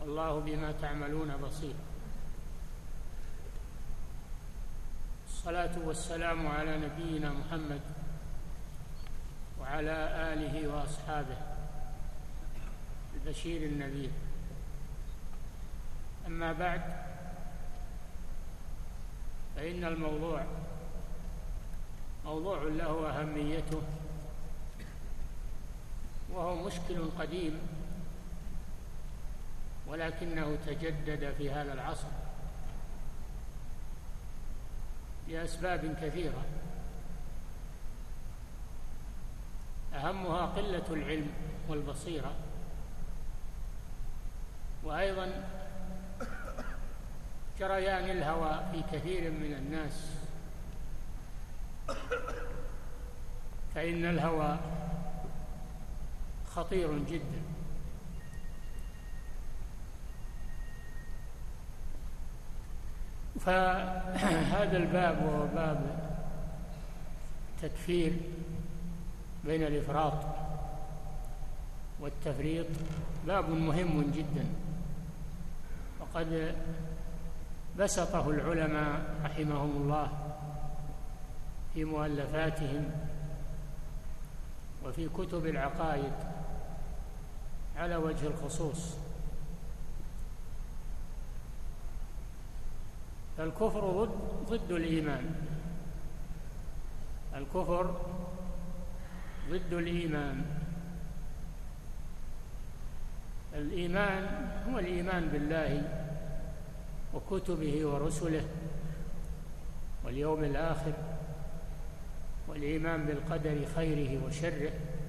والله بما تعملون بصير. الصلاة والسلام على نبينا محمد وعلى آله وأصحابه البشير النذير. أما بعد، فإن الموضوع موضوع له أهميته، وهو مشكل قديم ولكنه تجدد في هذا العصر لأسباب كثيرة، أهمها قلة العلم والبصيرة، وأيضا جريان الهوى في كثير من الناس، فإن الهوى خطير جدا. فهذا الباب وهو باب تكفير بين الإفراط والتفريط باب مهم جدا، وقد بسطه العلماء رحمهم الله في مؤلفاتهم وفي كتب العقائد على وجه الخصوص. فالكفر ضد الإيمان، الكفر ضد الإيمان. الإيمان هو الإيمان بالله وكتبه ورسله واليوم الآخر، والإيمان بالقدر خيره وشره،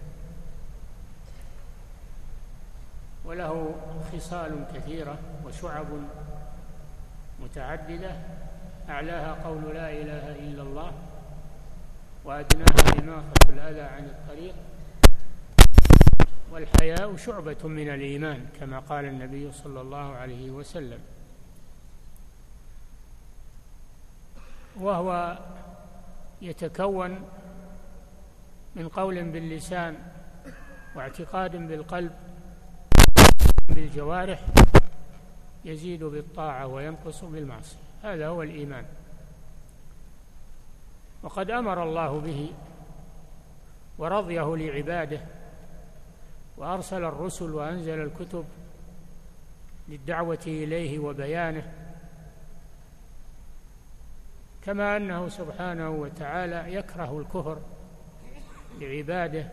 وله خصال كثيرة وشعب متعددة، أعلاها قول لا إله إلا الله، وأدناها إماطة الأذى عن الطريق، والحياء شعبة من الإيمان كما قال النبي صلى الله عليه وسلم. وهو يتكون من قول باللسان واعتقاد بالقلب بالجوارح، يزيد بالطاعة وينقص بالمعصية. هذا هو الإيمان، وقد أمر الله به ورضيه لعباده، وأرسل الرسل وأنزل الكتب للدعوة إليه وبيانه، كما أنه سبحانه وتعالى يكره الكفر لعباده: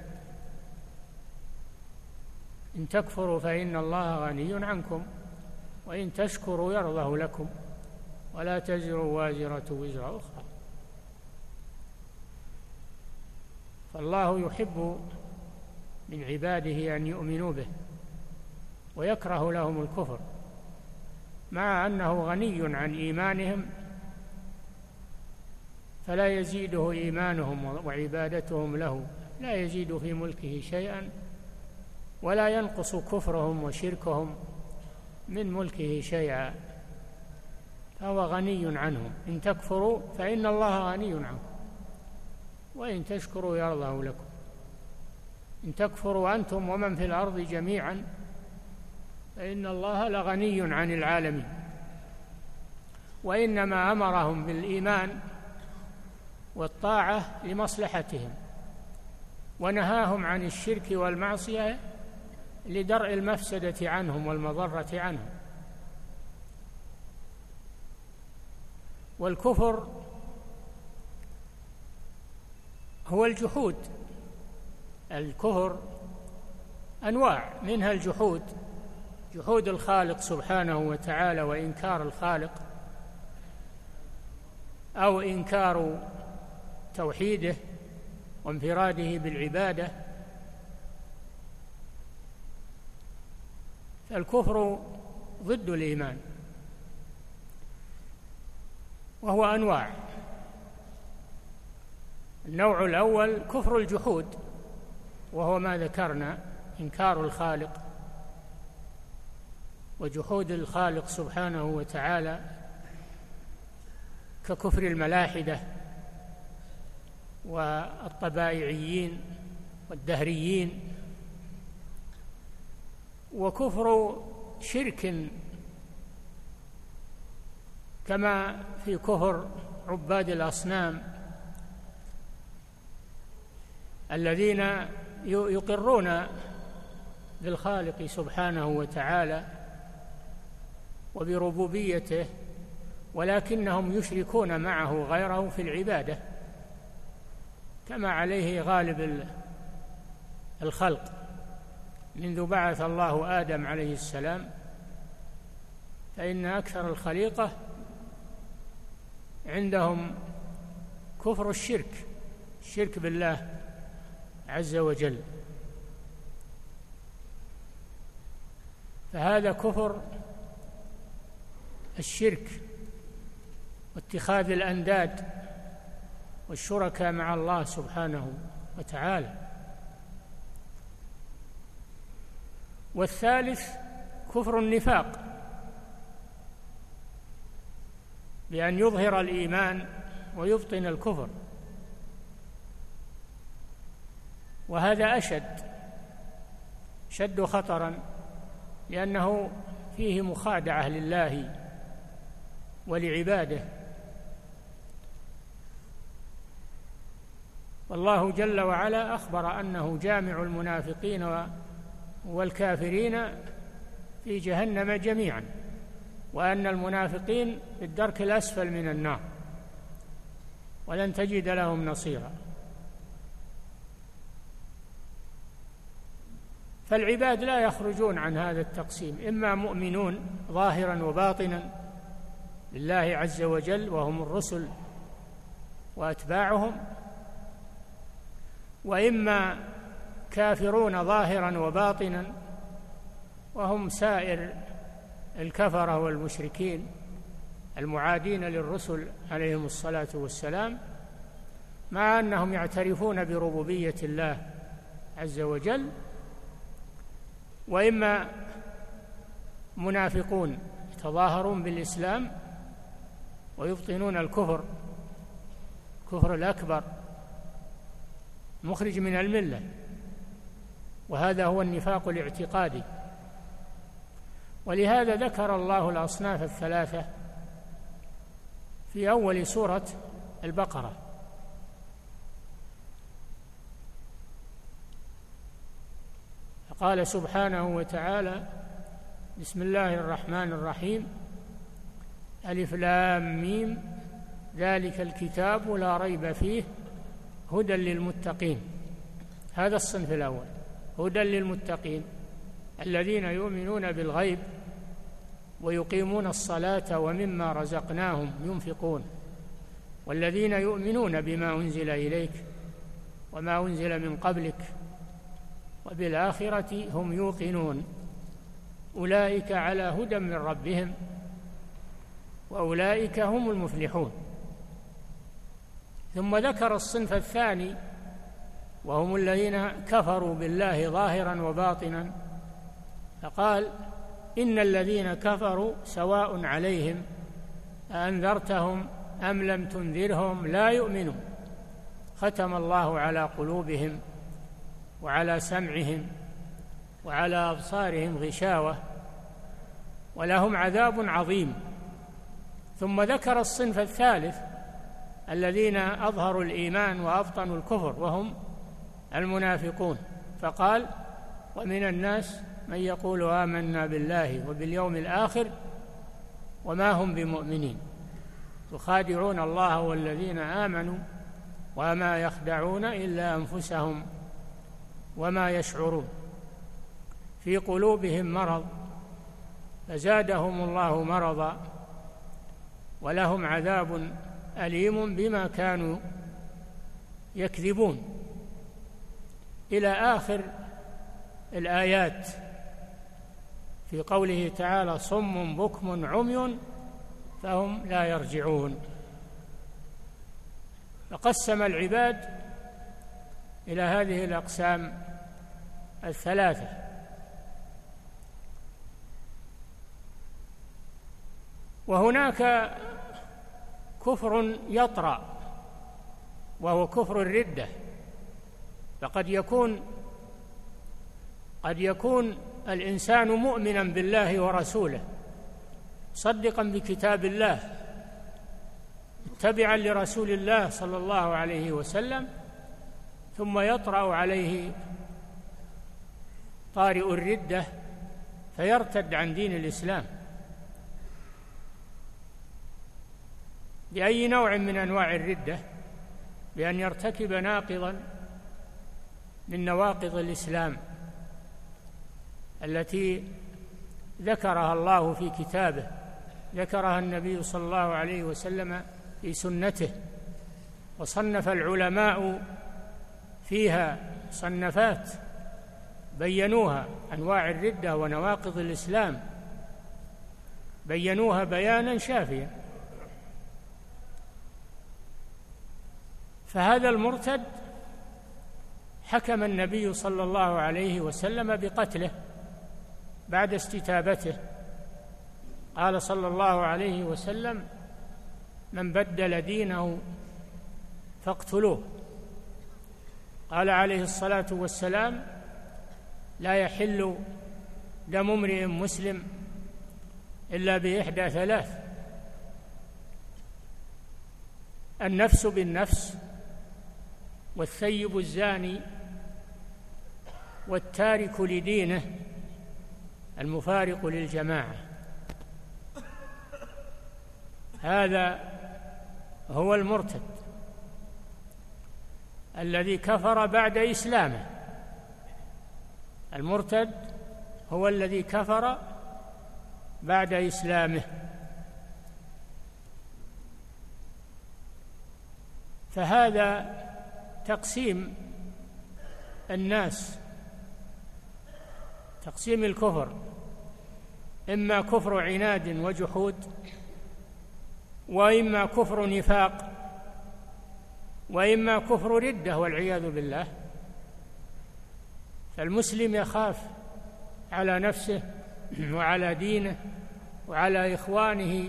إن تكفروا فإن الله غني عنكم وإن تشكروا يرضه لكم ولا تزر وازرة وزر أخرى. فالله يحب من عباده أن يؤمنوا به ويكره لهم الكفر، مع أنه غني عن إيمانهم، فلا يزيده إيمانهم وعبادتهم له، لا يزيد في ملكه شيئا، ولا ينقص كفرهم وشركهم من ملكه شيئا، فهو غني عنهم. إن تكفروا فإن الله غني عنكم وإن تشكروا يرضه لكم. إن تكفروا أنتم ومن في الأرض جميعا فإن الله لغني عن العالمين. وإنما أمرهم بالإيمان والطاعة لمصلحتهم، ونهاهم عن الشرك والمعصية لدرء المفسدة عنهم والمضرة عنهم. والكفر هو الجحود. الكفر أنواع، منها الجحود، جحود الخالق سبحانه وتعالى وإنكار الخالق، أو إنكار توحيده وانفراده بالعبادة. فالكفر ضد الإيمان، وهو أنواع. النوع الأول كفر الجحود، وهو ما ذكرنا: إنكار الخالق وجحود الخالق سبحانه وتعالى، ككفر الملاحدة والطبائعيين والدهريين. وكفر شرك كما في كفر عباد الأصنام الذين يقرون بالخالق سبحانه وتعالى وبربوبيته، ولكنهم يشركون معه غيره في العبادة كما عليه غالب الخلق منذ بعث الله آدم عليه السلام، فإن أكثر الخليقة عندهم كفر الشرك بالله عز وجل. فهذا كفر الشرك واتخاذ الأنداد والشركاء مع الله سبحانه وتعالى. والثالث كفر النفاق، بأن يظهر الإيمان ويبطن الكفر، وهذا أشد خطرا، لأنه فيه مخادعة لله ولعباده. والله جل وعلا أخبر أنه جامع المنافقين والكافرين في جهنم جميعا، وأن المنافقين في الدرك الأسفل من النار ولن تجد لهم نصيرا. فالعباد لا يخرجون عن هذا التقسيم، إما مؤمنون ظاهرا وباطنا لله عز وجل وهم الرسل وأتباعهم، وإما كافرون ظاهرا وباطنا وهم سائر الكفرة والمشركين المعادين للرسل عليهم الصلاة والسلام، مع أنهم يعترفون بربوبية الله عز وجل. وإما منافقون يتظاهرون بالإسلام ويبطنون الكفر الأكبر مخرج من الملة، وهذا هو النفاق الاعتقادي. ولهذا ذكر الله الأصناف الثلاثة في أول سورة البقرة. قال سبحانه وتعالى: بسم الله الرحمن الرحيم، ألف لام ميم، ذلك الكتاب لا ريب فيه هدى للمتقين. هذا الصنف الأول، هدى للمتقين الذين يؤمنون بالغيب ويقيمون الصلاة ومما رزقناهم ينفقون، والذين يؤمنون بما أنزل إليك وما أنزل من قبلك وبالآخرة هم يوقنون، أولئك على هدى من ربهم وأولئك هم المفلحون. ثم ذكر الصنف الثاني وهم الذين كفروا بالله ظاهرا وباطنا، فقال: إن الذين كفروا سواء عليهم أأنذرتهم أم لم تنذرهم لا يؤمنون، ختم الله على قلوبهم وعلى سمعهم وعلى أبصارهم غشاوة ولهم عذاب عظيم. ثم ذكر الصنف الثالث الذين أظهروا الإيمان وأبطنوا الكفر وهم المنافقون، فقال: ومن الناس من يقول آمنا بالله وباليوم الآخر وما هم بمؤمنين يخادعون الله والذين آمنوا وما يخدعون إلا أنفسهم وما يشعرون، في قلوبهم مرض فزادهم الله مرضا ولهم عذاب أليم بما كانوا يكذبون، إلى آخر الآيات في قوله تعالى: صم بكم عمي فهم لا يرجعون. فقسم العباد إلى هذه الأقسام الثلاثة. وهناك كفر يطرأ وهو كفر الردة، فقد يكون الإنسان مؤمنا بالله ورسوله صدقا بكتاب الله تبعا لرسول الله صلى الله عليه وسلم، ثم يطرأ عليه طارئ الردة فيرتد عن دين الإسلام بأي نوع من أنواع الردة، بأن يرتكب ناقضا من نواقض الإسلام التي ذكرها الله في كتابه، ذكرها النبي صلى الله عليه وسلم في سنته، وصنف العلماء فيها صنفات بينوها، أنواع الردة ونواقض الإسلام بينوها بيانا شافيا. فهذا المرتد حكم النبي صلى الله عليه وسلم بقتله بعد استتابته، قال صلى الله عليه وسلم: من بدل دينه فاقتلوه. قال عليه الصلاة والسلام: لا يحل دم امرئ مسلم إلا بإحدى ثلاث: النفس بالنفس، والثيب الزاني، والتارك لدينه المفارق للجماعة. هذا هو المرتد الذي كفر بعد إسلامه. المرتد هو الذي كفر بعد إسلامه. فهذا تقسيم الناس، تقسيم الكفر: إما كفر عناد وجحود، وإما كفر نفاق، وإما كفر ردة والعياذ بالله. فالمسلم يخاف على نفسه وعلى دينه وعلى إخوانه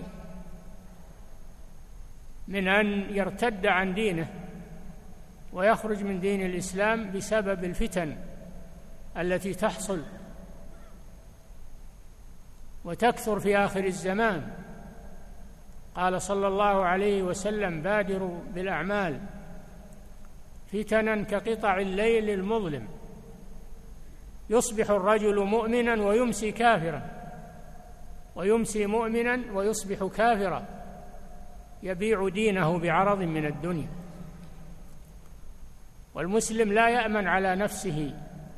من أن يرتد عن دينه ويخرج من دين الإسلام بسبب الفتن التي تحصل وتكثر في آخر الزمان. قال صلى الله عليه وسلم: بادروا بالأعمال فتنا كقطع الليل المظلم، يصبح الرجل مؤمنا ويمسي كافرا، ويمسي مؤمنا ويصبح كافرا، يبيع دينه بعرض من الدنيا. والمسلم لا يأمن على نفسه،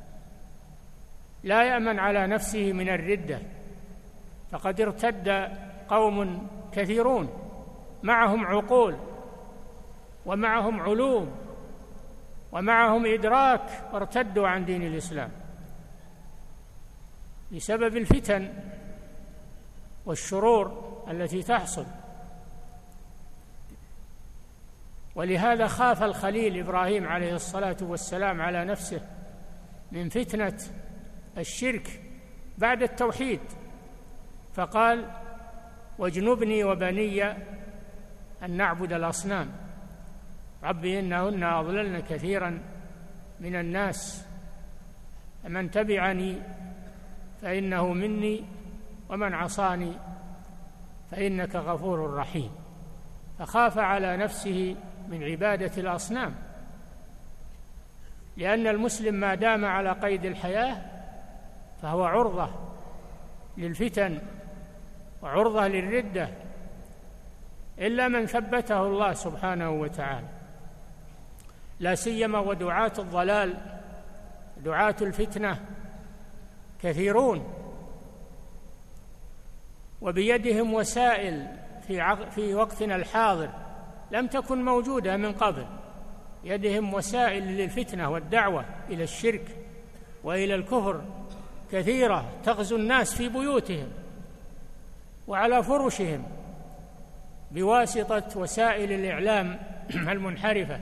لا يأمن على نفسه من الردة. فقد ارتد قوم كثيرون معهم عقول ومعهم علوم ومعهم إدراك، وارتدوا عن دين الإسلام بسبب الفتن والشرور التي تحصل. ولهذا خاف الخليل إبراهيم عليه الصلاة والسلام على نفسه من فتنة الشرك بعد التوحيد، فقال: واجنبني وبني أن نعبد الأصنام رب إنهن أضللن كثيرا من الناس، من تبعني فإنه مني ومن عصاني فإنك غفور رحيم. فخاف على نفسه من عبادة الأصنام، لأن المسلم ما دام على قيد الحياة فهو عرضة للفتن وعرضة للردة، إلا من ثبته الله سبحانه وتعالى، لا سيما ودعاة الضلال، دعاة الفتنة كثيرون، وبيدهم وسائل في وقتنا الحاضر لم تكن موجودة من قبل. يدهم وسائل للفتنة والدعوة إلى الشرك وإلى الكفر كثيرة، تغزو الناس في بيوتهم وعلى فرشهم بواسطة وسائل الإعلام المنحرفة.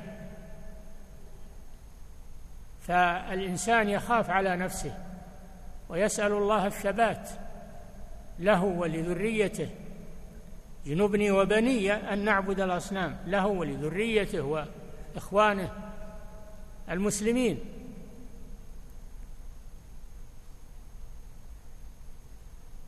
فالإنسان يخاف على نفسه ويسأل الله الثبات له ولذريته. جنبني وبني أن نعبد الأصنام، له ولذريته وإخوانه المسلمين.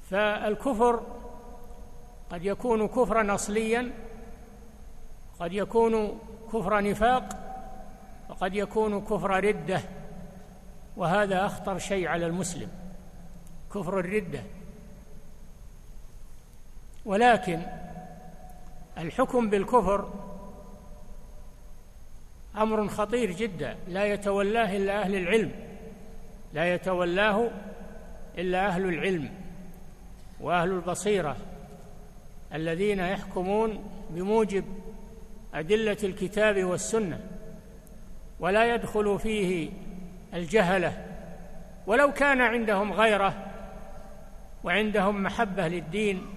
فالكفر قد يكون كفرا أصليا، قد يكون كفر نفاق، وقد يكون كفر ردة، وهذا أخطر شيء على المسلم، كفر الردة. ولكن الحكم بالكفر أمر خطير جدا، لا يتولاه إلا أهل العلم، لا يتولاه إلا أهل العلم وأهل البصيرة الذين يحكمون بموجب أدلة الكتاب والسنة، ولا يدخل فيه الجهلة ولو كان عندهم غيرة وعندهم محبة للدين،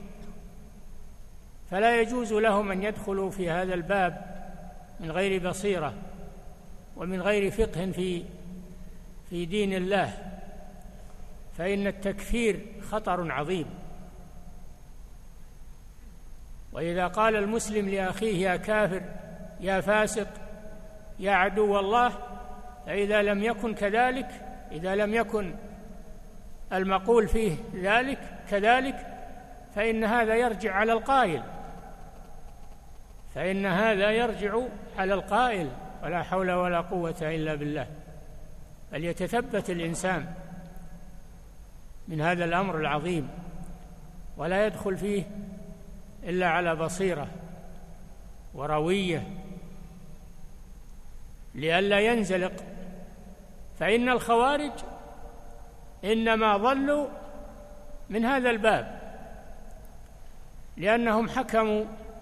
فلا يجوز لهم أن يدخلوا في هذا الباب من غير بصيرة ومن غير فقه في دين الله، فإن التكفير خطر عظيم. وإذا قال المسلم لأخيه يا كافر، يا فاسق، يا عدو الله، فإذا لم يكن كذلك، إذا لم يكن المقول فيه ذلك كذلك، فإن هذا يرجع على القائل، فإن هذا يرجع على القائل، ولا حول ولا قوة إلا بالله. بل يتثبت الإنسان من هذا الأمر العظيم ولا يدخل فيه إلا على بصيرة وروية لئلا ينزلق. فإن الخوارج إنما ضلوا من هذا الباب، لأنهم حكموا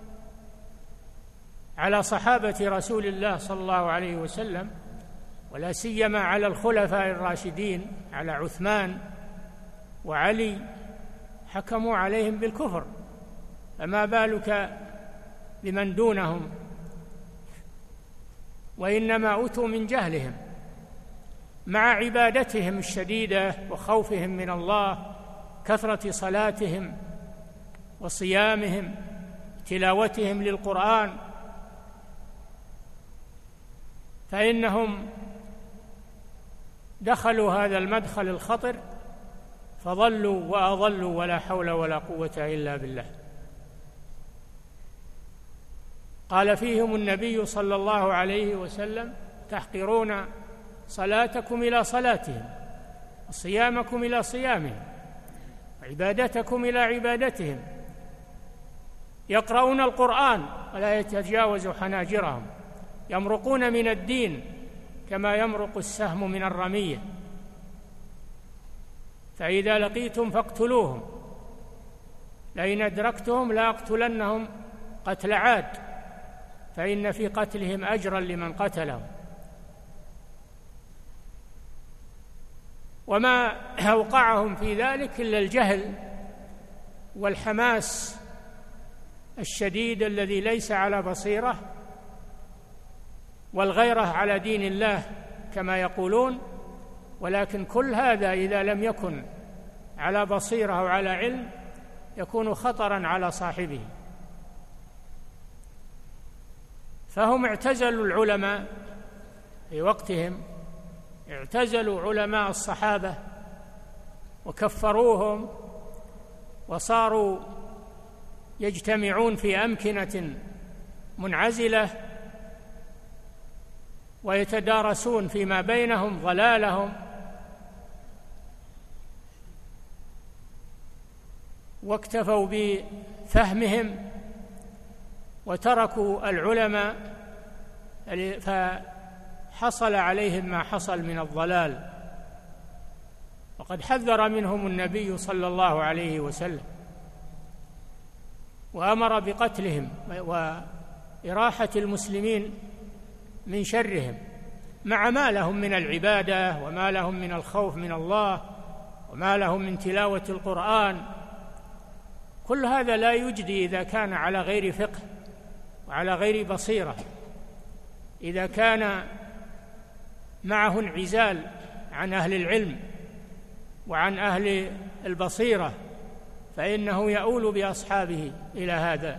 على صحابة رسول الله صلى الله عليه وسلم، ولا سيما على الخلفاء الراشدين، على عثمان وعلي، حكموا عليهم بالكفر، فما بالك بمن دونهم؟ وإنما أتوا من جهلهم مع عبادتهم الشديدة وخوفهم من الله، كثرة صلاتهم وصيامهم، تلاوتهم للقرآن، فإنهم دخلوا هذا المدخل الخطر فضلوا وأضلوا، ولا حول ولا قوة إلا بالله. قال فيهم النبي صلى الله عليه وسلم: تحقرون صلاتكم إلى صلاتهم، وصيامكم إلى صيامهم، وعبادتكم إلى عبادتهم، يقرؤون القرآن ولا يتجاوز حناجرهم، يمرقون من الدين كما يمرق السهم من الرمية، فإذا لقيتم فاقتلوهم، لئن أدركتهم لأقتلنهم قتل عاد، فإن في قتلهم أجرا لمن قتلهم. وما أوقعهم في ذلك إلا الجهل والحماس الشديد الذي ليس على بصيرة، والغيرة على دين الله كما يقولون. ولكن كل هذا إذا لم يكن على بصيرة وعلى علم يكون خطرا على صاحبه. فهم اعتزلوا العلماء في وقتهم، اعتزلوا علماء الصحابة وكفروهم، وصاروا يجتمعون في أمكنة منعزلة ويتدارسون فيما بينهم ضلالهم، واكتفوا بفهمهم وتركوا العلماء، فحصل عليهم ما حصل من الضلال. وقد حذر منهم النبي صلى الله عليه وسلم وأمر بقتلهم وإراحة المسلمين من شرهم، مع ما لهم من العبادة وما لهم من الخوف من الله وما لهم من تلاوة القرآن. كل هذا لا يجدي إذا كان على غير فقه وعلى غير بصيرة. إذا كان معه انعزال عن أهل العلم وعن أهل البصيرة فإنه يؤول بأصحابه إلى هذا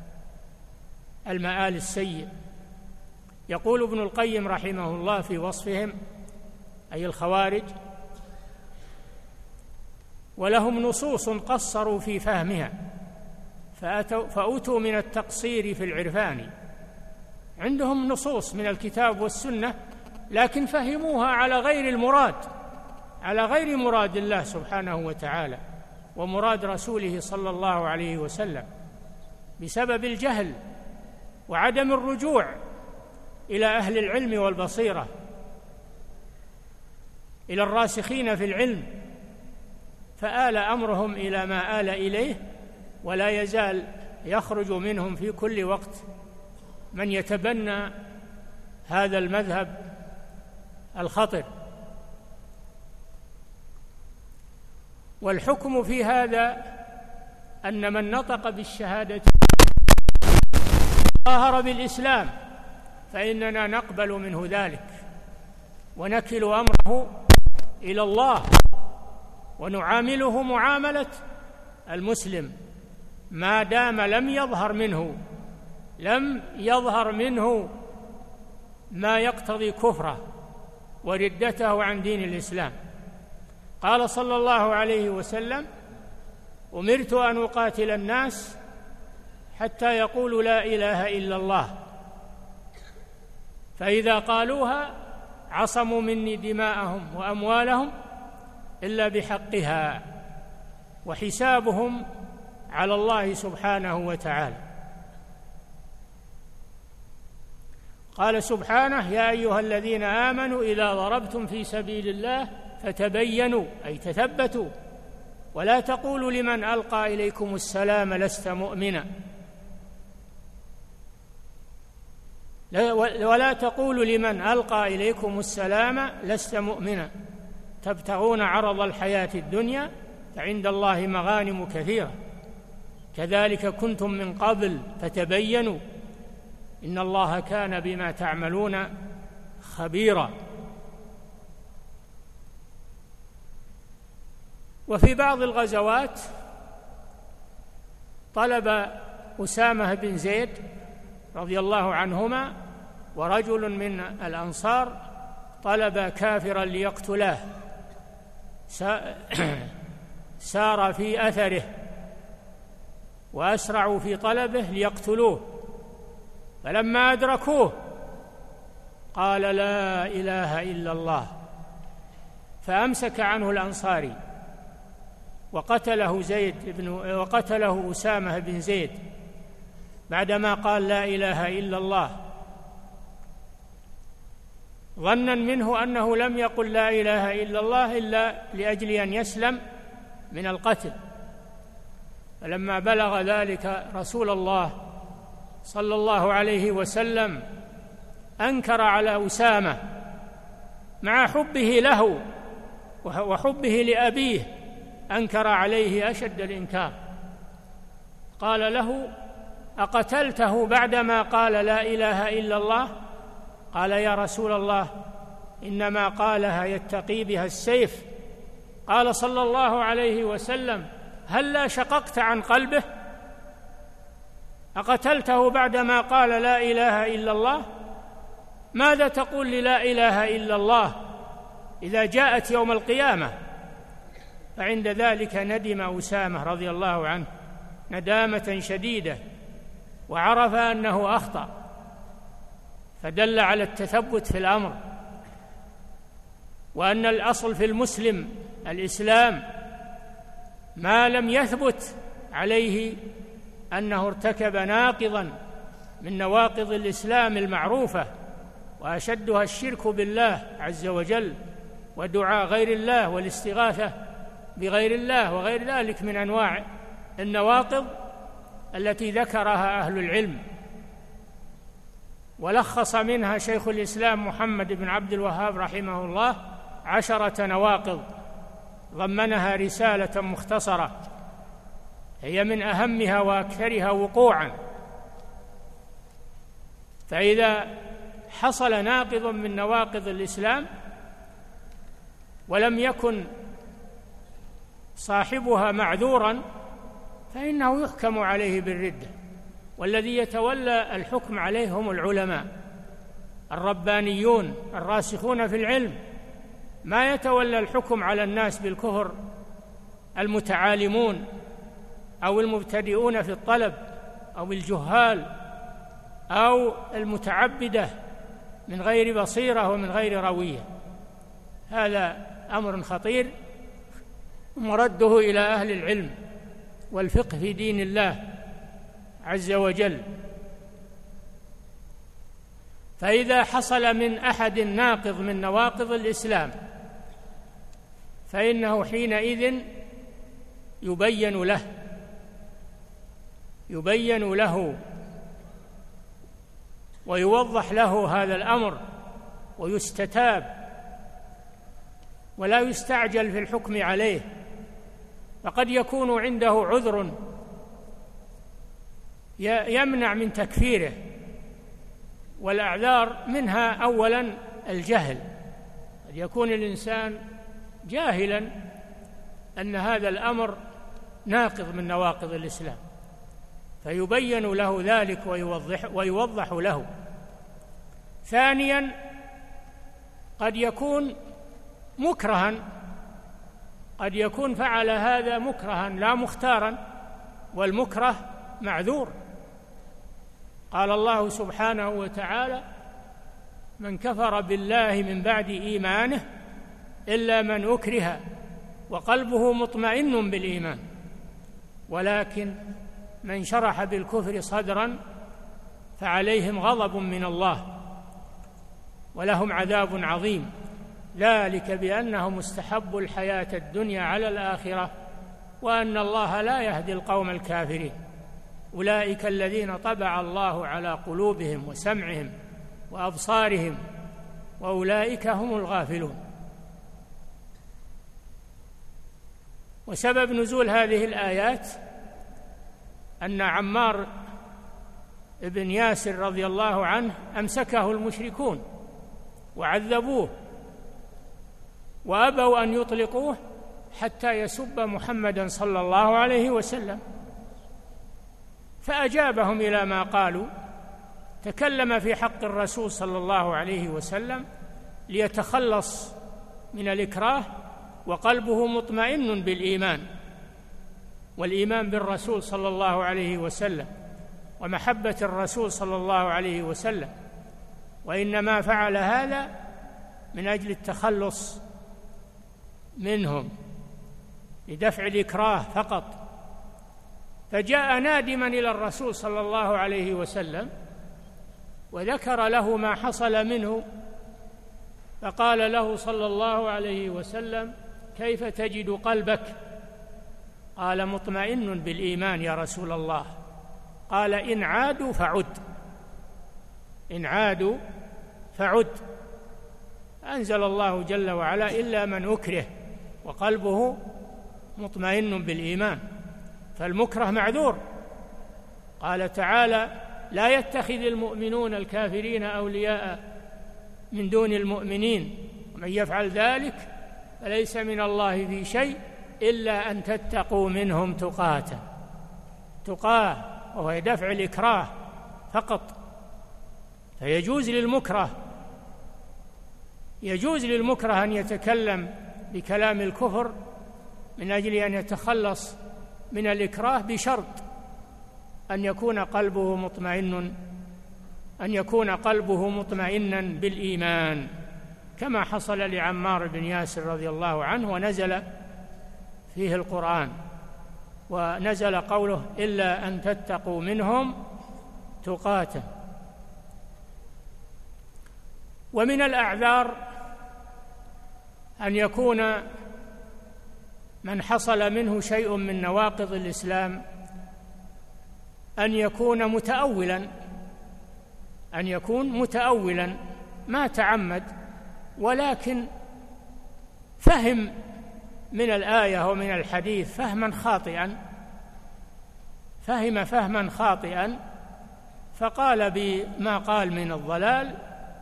المآل السيء. يقول ابن القيم رحمه الله في وصفهم، أي الخوارج: ولهم نصوص قصروا في فهمها فأوتوا من التقصير في العرفان. عندهم نصوص من الكتاب والسنة لكن فهموها على غير المراد، على غير مراد الله سبحانه وتعالى ومراد رسوله صلى الله عليه وسلم، بسبب الجهل وعدم الرجوع إلى أهل العلم والبصيرة، إلى الراسخين في العلم، فآل أمرهم إلى ما آل إليه، ولا يزال يخرج منهم في كل وقت من يتبنى هذا المذهب الخطر. والحكم في هذا أن من نطق بالشهادة ظاهر بالإسلام فإننا نقبل منه ذلك ونكل أمره إلى الله ونعامله معاملة المسلم ما دام لم يظهر منه ما يقتضي كفره وردته عن دين الإسلام. قال صلى الله عليه وسلم: أمرت أن أقاتل الناس حتى يقولوا لا إله إلا الله، فإذا قالوها عصموا مني دماءهم وأموالهم إلا بحقها وحسابهم على الله سبحانه وتعالى. قال سبحانه: يا أيها الذين آمنوا إذا ضربتم في سبيل الله فتبينوا، أي تثبتوا، ولا تقولوا لمن ألقى إليكم السلام لست مؤمنا، ولا تقولوا لمن ألقى إليكم السلام لست مؤمنا تبتغون عرض الحياة الدنيا فعند الله مغانم كثيرة كذلك كنتم من قبل فتبينوا إن الله كان بما تعملون خبيرا. وفي بعض الغزوات طلب أسامة بن زيد رضي الله عنهما ورجل من الأنصار طلب كافرا ليقتلاه، سار في أثره وأسرعوا في طلبه ليقتلوه، فلما أدركوه قال لا إله إلا الله، فأمسك عنه الأنصاري وقتله أسامة بن زيد بعدما قال لا إله إلا الله، ظنا منه أنه لم يقل لا إله إلا الله إلا لأجل أن يسلم من القتل. فلما بلغ ذلك رسول الله صلى الله عليه وسلم أنكر على أسامة مع حبه له وحبه لأبيه، أنكر عليه أشد الإنكار، قال له أقتلته بعدما قال لا إله إلا الله؟ قال يا رسول الله إنما قالها يتقي بها السيف. قال صلى الله عليه وسلم هلا شققت عن قلبه؟ أقتلته بعدما قال لا إله إلا الله؟ ماذا تقول للا إله إلا الله إذا جاءت يوم القيامة؟ فعند ذلك ندم أسامة رضي الله عنه ندامة شديدة وعرف أنه أخطأ، فدل على التثبت في الأمر، وأن الأصل في المسلم الإسلام ما لم يثبت عليه أنه ارتكب ناقضا من نواقض الإسلام المعروفة، وأشدها الشرك بالله عز وجل ودعاء غير الله والاستغاثة بغير الله وغير ذلك من أنواع النواقض التي ذكرها أهل العلم، ولخص منها شيخ الإسلام محمد بن عبد الوهاب رحمه الله 10 نواقض ضمنها رسالة مختصرة هي من أهمها وأكثرها وقوعا. فإذا حصل ناقض من نواقض الإسلام ولم يكن صاحبها معذورا فإنه يحكم عليه بالردة، والذي يتولى الحكم عليه هم العلماء الربانيون الراسخون في العلم، ما يتولى الحكم على الناس بالكفر المتعالمون أو المبتدئون في الطلب أو الجهال أو المتعبدة من غير بصيرة ومن غير روية. هذا أمر خطير مرده إلى أهل العلم والفقه في دين الله عز وجل. فإذا حصل من أحد ناقض من نواقض الإسلام فإنه حينئذ يبين له ويوضح له هذا الأمر ويستتاب، ولا يستعجل في الحكم عليه، فقد يكون عنده عذر يمنع من تكفيره، والأعذار منها أولا الجهل. قد يكون الإنسان جاهلا أن هذا الأمر ناقض من نواقض الإسلام، فيبين له ذلك ويوضح له. ثانيا قد يكون مكرها، قد يكون فعل هذا مكرها لا مختارا، والمكره معذور. قال الله سبحانه وتعالى: من كفر بالله من بعد إيمانه إلا من أكره وقلبه مطمئن بالإيمان، ولكن من شرح بالكفر صدرا فعليهم غضب من الله ولهم عذاب عظيم، ذلك بأنهم استحبوا الحياة الدنيا على الآخرة وأن الله لا يهدي القوم الكافرين، أولئك الذين طبع الله على قلوبهم وسمعهم وأبصارهم وأولئك هم الغافلون. وسبب نزول هذه الآيات أن عمار بن ياسر رضي الله عنه أمسكه المشركون وعذبوه وأبوا أن يطلقوه حتى يسب محمدا صلى الله عليه وسلم، فأجابهم إلى ما قالوا، تكلم في حق الرسول صلى الله عليه وسلم ليتخلص من الإكراه وقلبه مطمئن بالإيمان والإيمان بالرسول صلى الله عليه وسلم ومحبة الرسول صلى الله عليه وسلم، وإنما فعل هذا من أجل التخلص منهم لدفع الإكراه فقط. فجاء نادما إلى الرسول صلى الله عليه وسلم وذكر له ما حصل منه، فقال له صلى الله عليه وسلم: كيف تجد قلبك؟ قال: مطمئن بالإيمان يا رسول الله. قال: إن عادوا فعد، إن عادوا فعد. أنزل الله جل وعلا: إلا من أكره وقلبه مطمئن بالإيمان، فالمكره معذور. قال تعالى: لا يتخذ المؤمنون الكافرين أولياء من دون المؤمنين ومن يفعل ذلك فليس من الله في شيء إلا أن تتقوا منهم تقاه، وهو دفع الإكراه فقط. فيجوز للمكره أن يتكلم بكلام الكفر من أجل أن يتخلص من الإكراه، بشرط أن يكون قلبه مطمئنا بالإيمان، كما حصل لعمار بن ياسر رضي الله عنه ونزل فيه القرآن، ونزل قوله: إلا أن تتقوا منهم تقاة. ومن الأعذار أن يكون من حصل منه شيء من نواقض الإسلام أن يكون متأولا ما تعمد، ولكن فهم من الآية ومن الحديث فهما خاطئا فقال بما قال من الضلال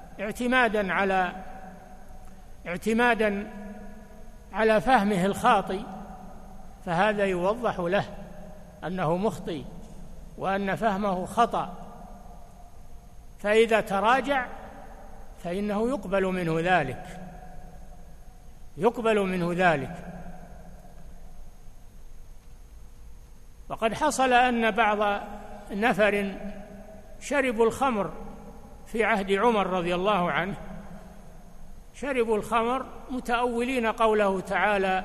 اعتمادا على فهمه الخاطئ، فهذا يوضح له أنه مخطئ وأن فهمه خطأ، فإذا تراجع فإنه يقبل منه ذلك. وقد حصل أن بعض نفر شربوا الخمر في عهد عمر رضي الله عنه، شربوا الخمر متأولين قوله تعالى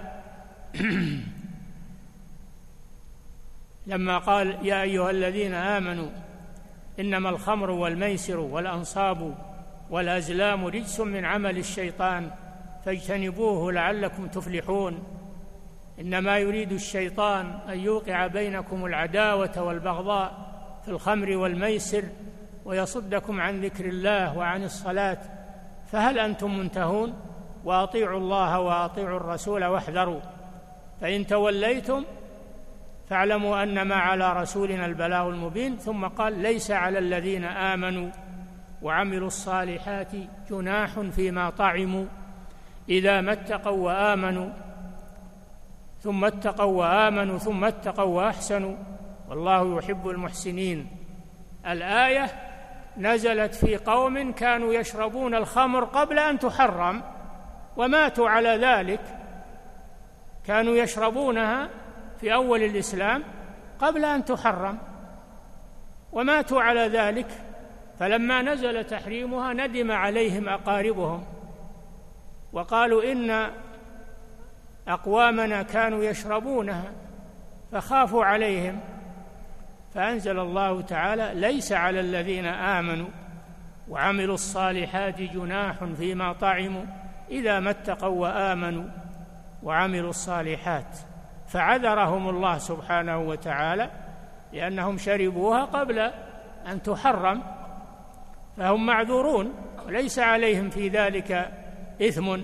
لما قال يا أيها الذين آمنوا إنما الخمر والميسر والأنصاب والأزلام رجس من عمل الشيطان فاجتنبوه لعلكم تفلحون. إنما يريد الشيطان أن يوقع بينكم العداوة والبغضاء في الخمر والميسر ويصدكم عن ذكر الله وعن الصلاة فهل أنتم منتهون؟ وأطيعوا الله وأطيعوا الرسول واحذروا فإن توليتم فاعلموا أنما على رسولنا البلاغ المبين. ثم قال ليس على الذين آمنوا وعملوا الصالحات جناح فيما طعموا إذا ما اتقوا وآمنوا ثم اتقوا وآمنوا ثم اتقوا وأحسنوا والله يحب المحسنين. الآية نزلت في قوم كانوا يشربون الخمر قبل أن تحرم وماتوا على ذلك، كانوا يشربونها في أول الإسلام قبل أن تحرم وماتوا على ذلك، فلما نزل تحريمها ندم عليهم أقاربهم وقالوا إن أقوامنا كانوا يشربونها فخافوا عليهم، فأنزل الله تعالى ليس على الذين آمنوا وعملوا الصالحات جناح فيما طعموا إذا ما اتقوا وآمنوا وعملوا الصالحات، فعذرهم الله سبحانه وتعالى لأنهم شربوها قبل أن تحرم فهم معذورون وليس عليهم في ذلك إثم.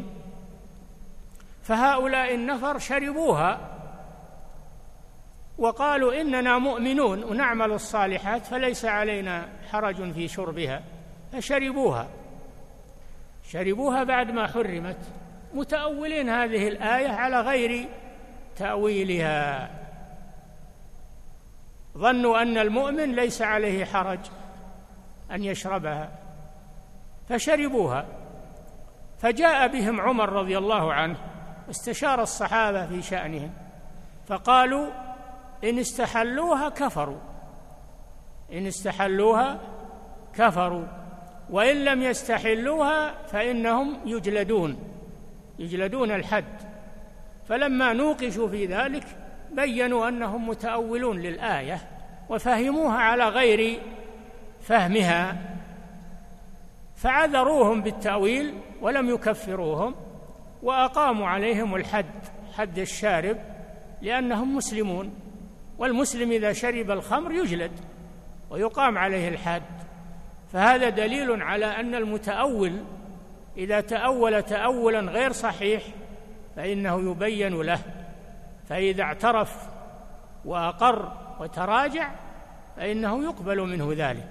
فهؤلاء النفر شربوها وقالوا إننا مؤمنون ونعمل الصالحات فليس علينا حرج في شربها، فشربوها بعد ما حرمت متأولين هذه الآية على غير تأويلها، ظنوا أن المؤمن ليس عليه حرج أن يشربها فشربوها. فجاء بهم عمر رضي الله عنه استشار الصحابة في شأنهم فقالوا إن استحلوها كفروا وإن لم يستحلوها فإنهم يجلدون الحد. فلما نوقشوا في ذلك بيّنوا أنهم متأولون للآية وفهموها على غير فهمها فعذروهم بالتأويل ولم يكفروهم وأقاموا عليهم الحد، حد الشارب، لأنهم مسلمون، والمسلم إذا شرب الخمر يجلد ويقام عليه الحد. فهذا دليل على أن المتأول إذا تأول تأولا غير صحيح فإنه يبين له، فإذا اعترف وأقر وتراجع فإنه يقبل منه ذلك.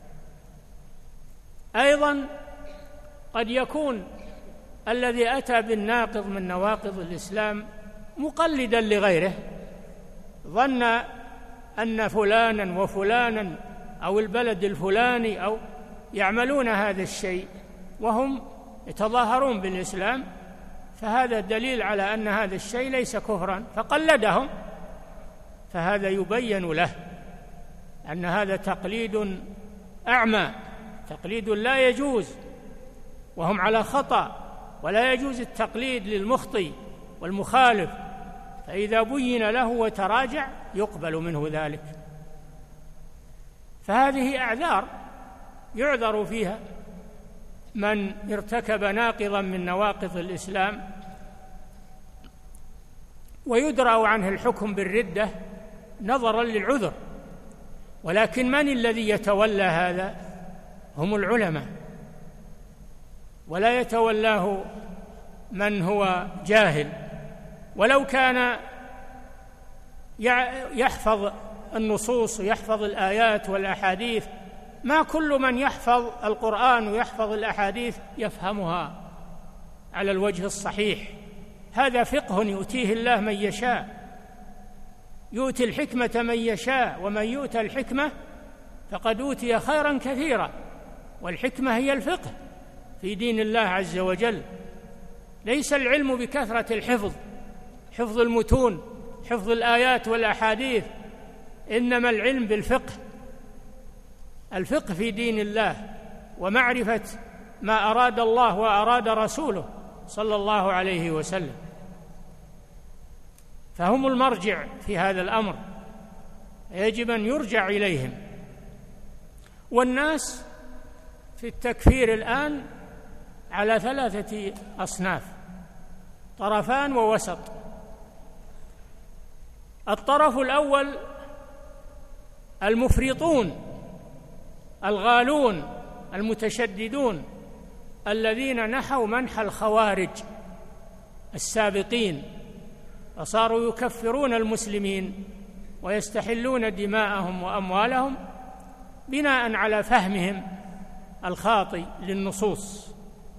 أيضا قد يكون الذي أتى بالناقض من نواقض الإسلام مقلدا لغيره، ظن أن فلانا وفلانا أو البلد الفلاني أو يعملون هذا الشيء وهم يتظاهرون بالإسلام، فهذا دليل على أن هذا الشيء ليس كفرا فقلدهم، فهذا يبين له أن هذا تقليد أعمى، تقليد لا يجوز وهم على خطأ، ولا يجوز التقليد للمخطئ والمخالف، فإذا بين له وتراجع يقبل منه ذلك. فهذه أعذار يعذر فيها من ارتكب ناقضا من نواقض الإسلام ويدرأ عنه الحكم بالردة نظرا للعذر. ولكن من الذي يتولى هذا؟ هم العلماء، ولا يتولاه من هو جاهل، ولو كان يحفظ النصوص ويحفظ الآيات والأحاديث. ما كل من يحفظ القرآن ويحفظ الأحاديث يفهمها على الوجه الصحيح، هذا فقه يؤتيه الله من يشاء، يؤتي الحكمة من يشاء، ومن يؤتى الحكمة فقد أوتي خيرا كثيرا. والحكمة هي الفقه في دين الله عز وجل، ليس العلم بكثرة الحفظ، حفظ المتون، حفظ الآيات والأحاديث، إنما العلم بالفقه، الفقه في دين الله ومعرفة ما أراد الله وأراد رسوله صلى الله عليه وسلم، فهم المرجع في هذا الأمر، يجب أن يرجع إليهم. والناس في التكفير الآن على 3 أصناف، طرفان ووسط. الطرف الأول المفرطون الغالون المتشددون الذين نحوا منح الخوارج السابقين، فصاروا يكفرون المسلمين ويستحلون دماءهم وأموالهم بناء على فهمهم الخاطئ للنصوص،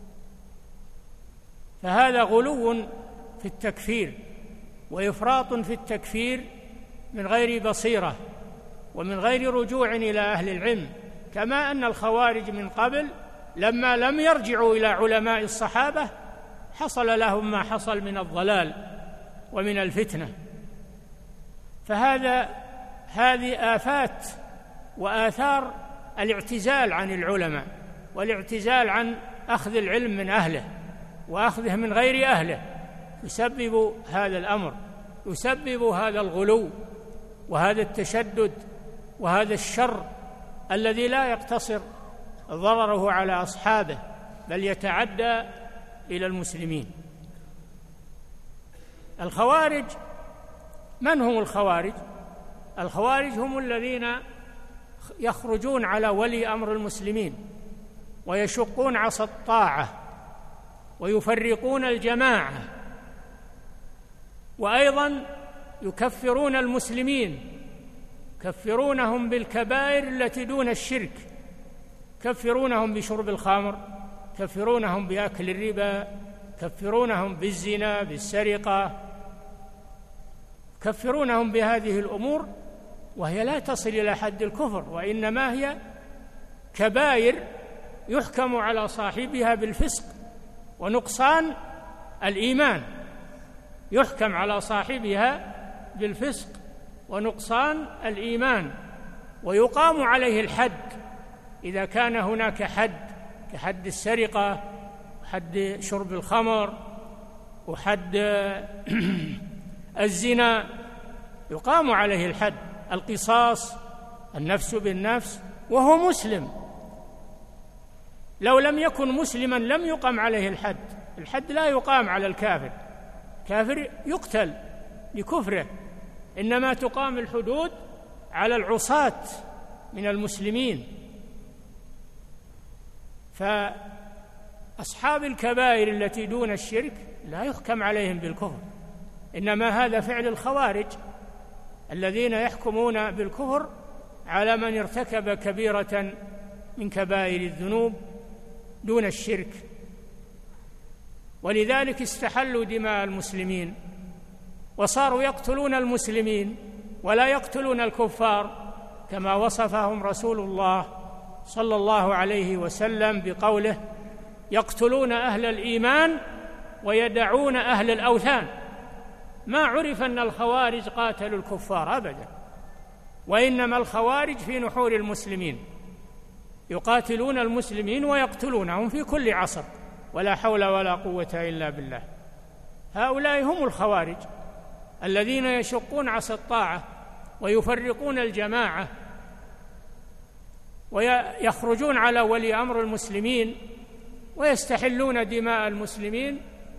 فهذا غلو في التكفير وإفراط في التكفير من غير بصيرة ومن غير رجوع إلى أهل العلم، كما أن الخوارج من قبل لما لم يرجعوا إلى علماء الصحابة حصل لهم ما حصل من الضلال ومن الفتنة. هذه آفات وآثار الاعتزال عن العلماء والاعتزال عن أخذ العلم من أهله وأخذه من غير أهله، يسبب هذا الأمر، يسبب هذا الغلو وهذا التشدد وهذا الشر الذي لا يقتصر ضرره على أصحابه بل يتعدى إلى المسلمين. الخوارج، من هم الخوارج؟ الخوارج هم الذين يخرجون على ولي أمر المسلمين ويشقون عصا الطاعة ويفرقون الجماعة، وأيضا يكفرون المسلمين، يكفرونهم بالكبائر التي دون الشرك، يكفرونهم بشرب الخمر، يكفرونهم بأكل الربا، يكفرونهم بالزنا بالسرقة، يكفرونهم بهذه الأمور وهي لا تصل إلى حد الكفر، وإنما هي كبائر يحكم على صاحبها بالفسق ونقصان الإيمان، يحكم على صاحبها بالفسق ونقصان الإيمان، ويقام عليه الحد إذا كان هناك حد كحد السرقة وحد شرب الخمر وحد الزنا، يقام عليه الحد، القصاص، النفس بالنفس وهو مسلم. لو لم يكن مسلما لم يقام عليه الحد، الحد لا يقام على الكافر، كافر يقتل بكفره، إنما تقام الحدود على العصاة من المسلمين. فأصحاب الكبائر التي دون الشرك لا يحكم عليهم بالكفر، إنما هذا فعل الخوارج الذين يحكمون بالكفر على من ارتكب كبيرة من كبائر الذنوب دون الشرك، ولذلك استحلوا دماء المسلمين وصاروا يقتلون المسلمين ولا يقتلون الكفار، كما وصفهم رسول الله صلى الله عليه وسلم بقوله: يقتلون أهل الإيمان ويدعون أهل الأوثان. ما عرف أن الخوارج قاتلوا الكفار أبدا، وإنما الخوارج في نحور المسلمين، يقاتلون المسلمين ويقتلونهم في كل عصر، ولا حول ولا قوة إلا بالله. هؤلاء هم الخوارج الذين يشقون عصا الطاعة ويفرقون الجماعة ويخرجون على ولي أمر المسلمين ويستحلون دماء المسلمين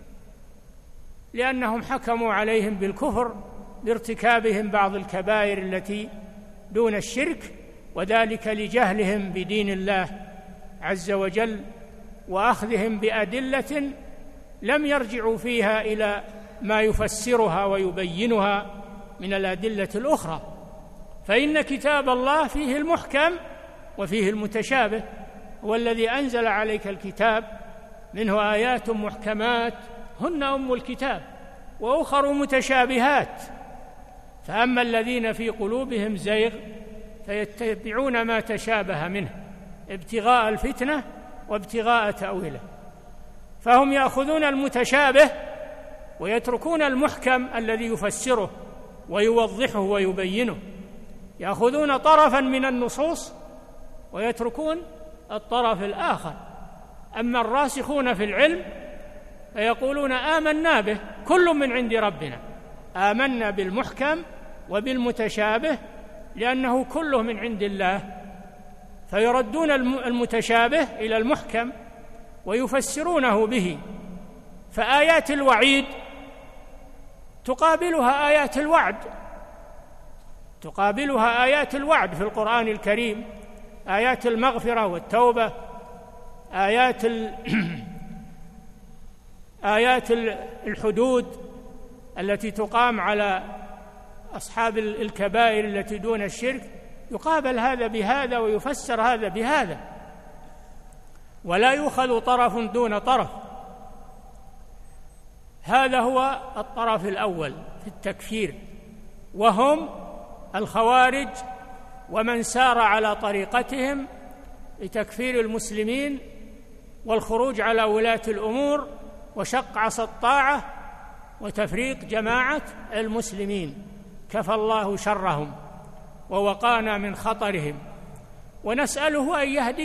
لأنهم حكموا عليهم بالكفر بارتكابهم بعض الكبائر التي دون الشرك، وذلك لجهلهم بدين الله عز وجل وأخذهم بأدلة لم يرجعوا فيها إلى ما يفسرها ويبينها من الأدلة الأخرى. فإن كتاب الله فيه المحكم وفيه المتشابه، هو الذي أنزل عليك الكتاب منه آيات محكمات هن أم الكتاب وأخر متشابهات، فأما الذين في قلوبهم زيغ فيتبعون ما تشابه منه ابتغاء الفتنة وابتغاء تأويله، فهم يأخذون المتشابه ويتركون المحكم الذي يفسره ويوضحه ويبينه. يأخذون طرفا من النصوص ويتركون الطرف الآخر. أما الراسخون في العلم فيقولون آمنا به كل من عند ربنا، آمنا بالمحكم وبالمتشابه لأنه كله من عند الله، فيردون المتشابه إلى المحكم ويفسرونه به. فآيات الوعيد تقابلها آيات الوعد في القرآن الكريم، آيات المغفرة والتوبة، آيات الحدود التي تقام على أصحاب الكبائر التي دون الشرك، يقابل هذا بهذا ويفسر هذا بهذا، ولا يؤخذ طرف دون طرف. هذا هو الطرف الأول في التكفير، وهم الخوارج ومن سار على طريقتهم لتكفير المسلمين والخروج على ولاة الأمور وشق عصا الطاعة وتفريق جماعة المسلمين. كفى الله شرهم ووقانا من خطرهم، ونسأله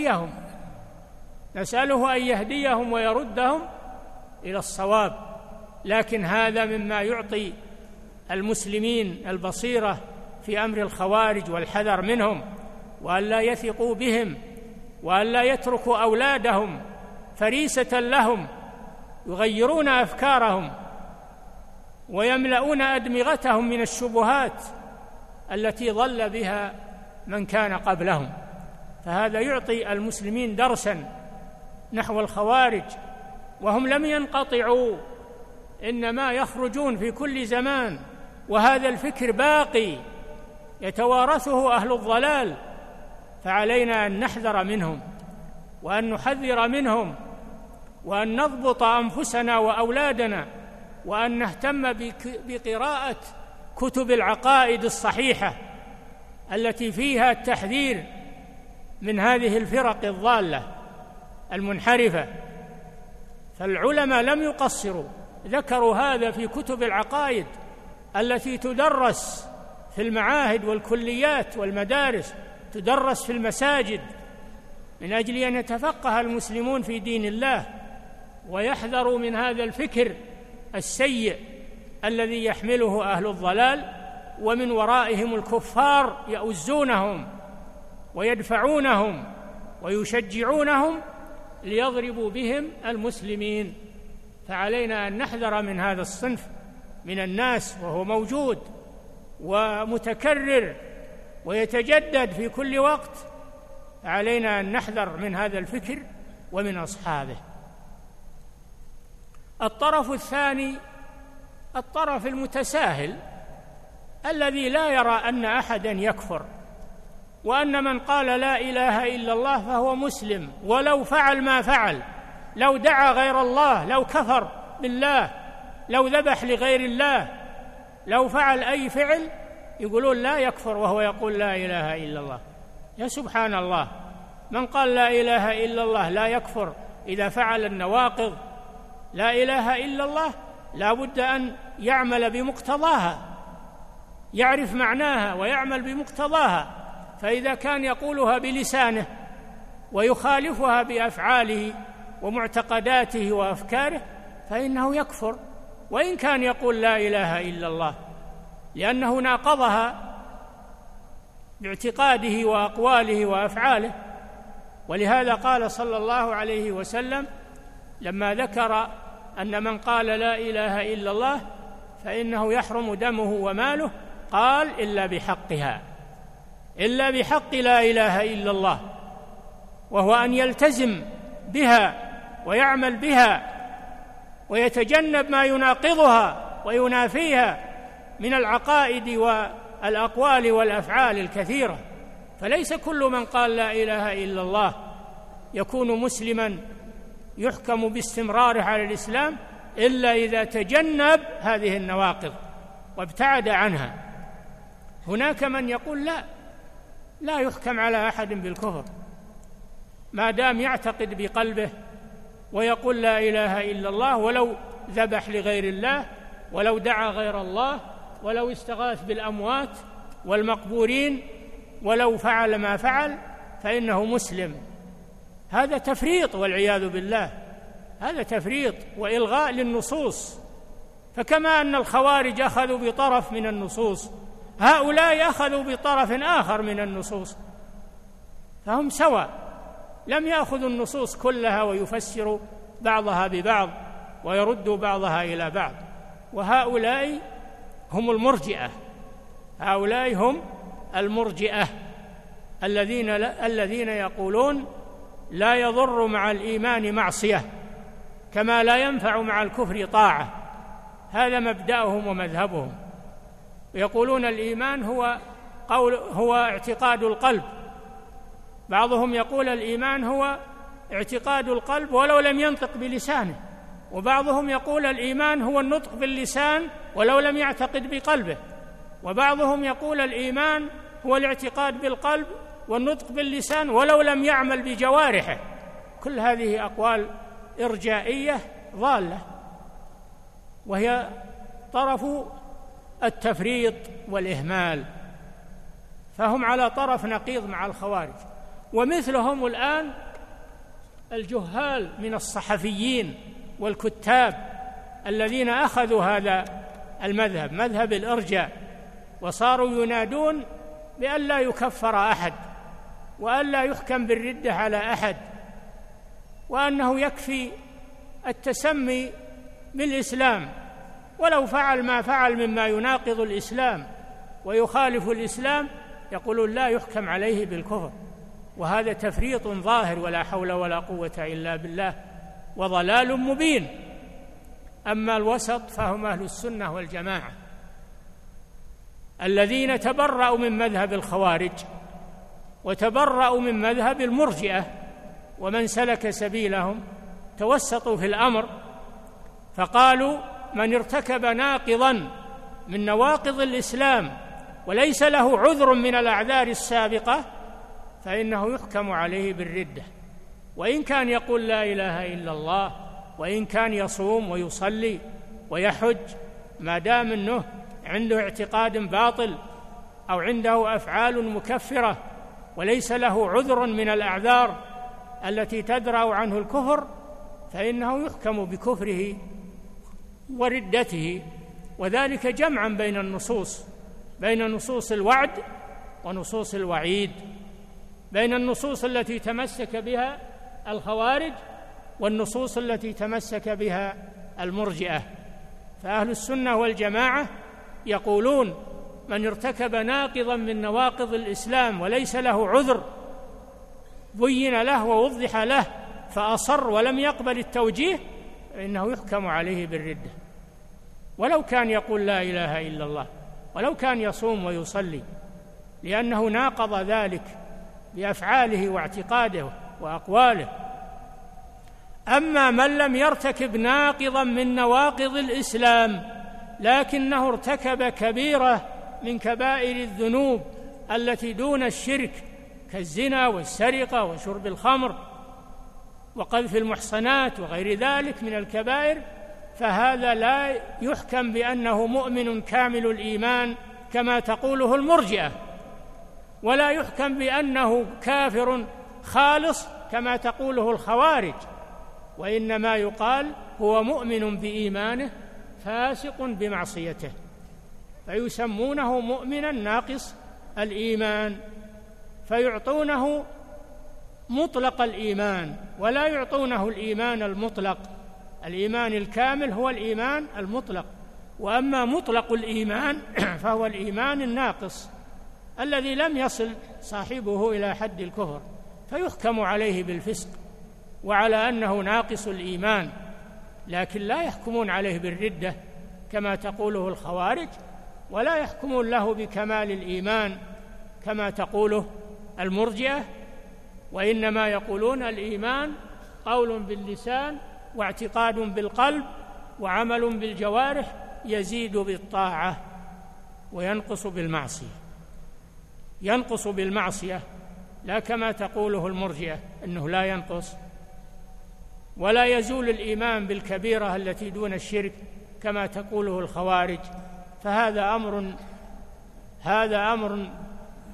أن يهديهم ويردهم إلى الصواب. لكن هذا مما يعطي المسلمين البصيرة في أمر الخوارج والحذر منهم، وأن لا يثقوا بهم، وأن لا يتركوا أولادهم فريسة لهم يغيرون أفكارهم ويملؤون أدمغتهم من الشبهات التي ضل بها من كان قبلهم. فهذا يعطي المسلمين درسا نحو الخوارج، وهم لم ينقطعوا، إنما يخرجون في كل زمان، وهذا الفكر باقي يتوارثه أهل الضلال. فعلينا أن نحذر منهم وأن نحذر منهم وأن نضبط أنفسنا وأولادنا، وأن نهتم بقراءة كتب العقائد الصحيحة التي فيها التحذير من هذه الفرق الضالة المنحرفة. فالعلماء لم يقصروا، ذكروا هذا في كتب العقائد التي تدرس في المعاهد والكليات والمدارس، تدرس في المساجد، من أجل أن يتفقه المسلمون في دين الله ويحذروا من هذا الفكر السيء الذي يحمله أهل الضلال، ومن ورائهم الكفار يؤزونهم ويدفعونهم ويشجعونهم ليضربوا بهم المسلمين. فعلينا أن نحذر من هذا الصنف من الناس، وهو موجود ومتكرر ويتجدد في كل وقت. علينا أن نحذر من هذا الفكر ومن أصحابه. الطرف الثاني الطرف المتساهل الذي لا يرى أن أحدا يكفر، وأن من قال لا إله إلا الله فهو مسلم ولو فعل ما فعل، لو دعا غير الله، لو كفر بالله، لو ذبح لغير الله، لو فعل أي فعل، يقولون لا يكفر وهو يقول لا إله إلا الله. يا سبحان الله، من قال لا إله إلا الله لا يكفر إذا فعل النواقض؟ لا إله إلا الله لا بد أن يعمل بمقتضاها، يعرف معناها ويعمل بمقتضاها. فإذا كان يقولها بلسانه ويخالفها بأفعاله ومعتقداته وأفكاره فإنه يكفر، وإن كان يقول لا إله إلا الله، لأنه ناقضها باعتقاده وأقواله وأفعاله. ولهذا قال صلى الله عليه وسلم لما ذكر أن من قال لا إله إلا الله فإنه يحرم دمه وماله، قال إلا بحقها، إلا بحق لا إله إلا الله، وهو أن يلتزم بها ويعمل بها ويتجنب ما يناقضها وينافيها من العقائد والأقوال والأفعال الكثيرة. فليس كل من قال لا إله إلا الله يكون مسلما يحكم باستمراره على الإسلام إلا إذا تجنب هذه النواقض وابتعد عنها. هناك من يقول لا يحكم على أحد بالكفر ما دام يعتقد بقلبه ويقول لا إله إلا الله، ولو ذبح لغير الله، ولو دعا غير الله، ولو استغاث بالأموات والمقبورين ولو فعل ما فعل فإنه مسلم. هذا تفريط والعياذ بالله، هذا تفريط وإلغاء للنصوص. فكما أن الخوارج أخذوا بطرف من النصوص، هؤلاء أخذوا بطرف آخر من النصوص، فهم سواء، لم يأخذوا النصوص كلها ويفسروا بعضها ببعض ويردوا بعضها إلى بعض. وهؤلاء هم المرجئة، هؤلاء هم المرجئة الذين يقولون لا يضر مع الإيمان معصية كما لا ينفع مع الكفر طاعة. هذا مبدأهم ومذهبهم. يقولون الإيمان هو اعتقاد القلب، بعضهم يقول الإيمان هو اعتقاد القلب ولو لم ينطق بلسانه، وبعضهم يقول الإيمان هو النطق باللسان ولو لم يعتقد بقلبه، وبعضهم يقول الإيمان هو الاعتقاد بالقلب والنطق باللسان ولو لم يعمل بجوارحه. كل هذه أقوال إرجائية ضالة، وهي طرف التفريط والإهمال، فهم على طرف نقيض مع الخوارج. ومثلهم الآن الجهال من الصحفيين والكتاب الذين أخذوا هذا المذهب، مذهب الإرجاء، وصاروا ينادون بأن لا يكفر أحد وأن لا يحكم بالردة على أحد، وأنه يكفي التسمي بالإسلام ولو فعل ما فعل مما يناقض الإسلام ويخالف الإسلام، يقولون لا يحكم عليه بالكفر. وهذا تفريط ظاهر ولا حول ولا قوة إلا بالله، وضلال مبين. أما الوسط فهم أهل السنة والجماعة الذين تبرأوا من مذهب الخوارج وتبرأوا من مذهب المرجئة، ومن سلك سبيلهم توسطوا في الأمر فقالوا من ارتكب ناقضا من نواقض الإسلام وليس له عذر من الأعذار السابقة فإنه يحكم عليه بالردة، وإن كان يقول لا إله إلا الله، وإن كان يصوم ويصلي ويحج، ما دام أنه عنده اعتقاد باطل أو عنده أفعال مكفرة وليس له عذر من الأعذار التي تدرأ عنه الكفر فإنه يحكم بكفره وردته. وذلك جمعا بين النصوص، بين نصوص الوعد ونصوص الوعيد، بين النصوص التي تمسك بها الخوارج والنصوص التي تمسك بها المرجئة. فأهل السنة والجماعة يقولون من ارتكب ناقضا من نواقض الإسلام وليس له عذر بين له ووضح له فأصر ولم يقبل التوجيه فإنه يحكم عليه بالردة، ولو كان يقول لا إله إلا الله، ولو كان يصوم ويصلي، لأنه ناقض ذلك بأفعاله واعتقاده وأقواله. أما من لم يرتكب ناقضا من نواقض الإسلام لكنه ارتكب كبيرة من كبائر الذنوب التي دون الشرك كالزنا والسرقة وشرب الخمر وقذف المحصنات وغير ذلك من الكبائر، فهذا لا يحكم بأنه مؤمن كامل الإيمان كما تقوله المرجئة، ولا يحكم بأنه كافر خالص كما تقوله الخوارج، وإنما يقال هو مؤمن بإيمانه فاسق بمعصيته، فيسمونه مؤمنا ناقص الإيمان، فيعطونه مطلق الإيمان ولا يعطونه الإيمان المطلق. الإيمان الكامل هو الإيمان المطلق، وأما مطلق الإيمان فهو الإيمان الناقص الذي لم يصل صاحبه إلى حد الكفر، فيحكم عليه بالفسق وعلى أنه ناقص الإيمان، لكن لا يحكمون عليه بالردة كما تقوله الخوارج، ولا يحكمون له بكمال الإيمان كما تقوله المرجئة، وإنما يقولون الإيمان قول باللسان واعتقاد بالقلب وعمل بالجوارح يزيد بالطاعة وينقص بالمعصية، ينقص بالمعصية لا كما تقوله المرجئة أنه لا ينقص، ولا يزول الإيمان بالكبيرة التي دون الشرك كما تقوله الخوارج. فهذا أمر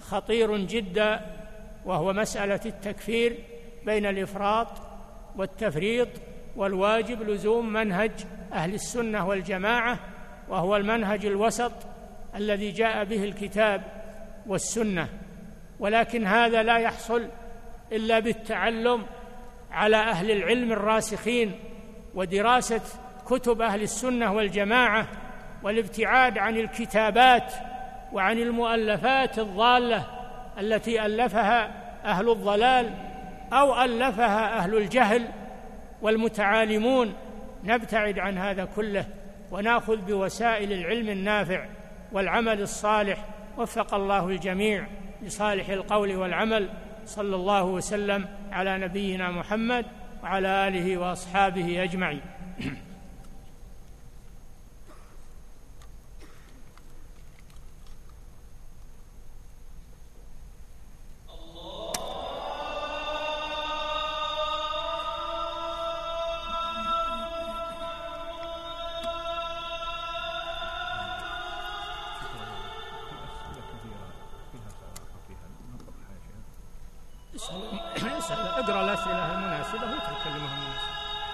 خطير جدا، وهو مسألة التكفير بين الإفراط والتفريط، والواجب لزوم منهج أهل السنة والجماعة، وهو المنهج الوسط الذي جاء به الكتاب والسنة. ولكن هذا لا يحصل إلا بالتعلم على أهل العلم الراسخين، ودراسة كتب أهل السنة والجماعة، والابتعاد عن الكتابات وعن المؤلفات الضالة التي ألفها أهل الضلال أو ألفها أهل الجهل والمتعالمون. نبتعد عن هذا كله ونأخذ بوسائل العلم النافع والعمل الصالح. وفق الله الجميع لصالح القول والعمل. صلى الله وسلم على نبينا محمد وعلى آله وأصحابه أجمعين. اقرأ الأسئلة المناسبة واترك كلمة المناسبة.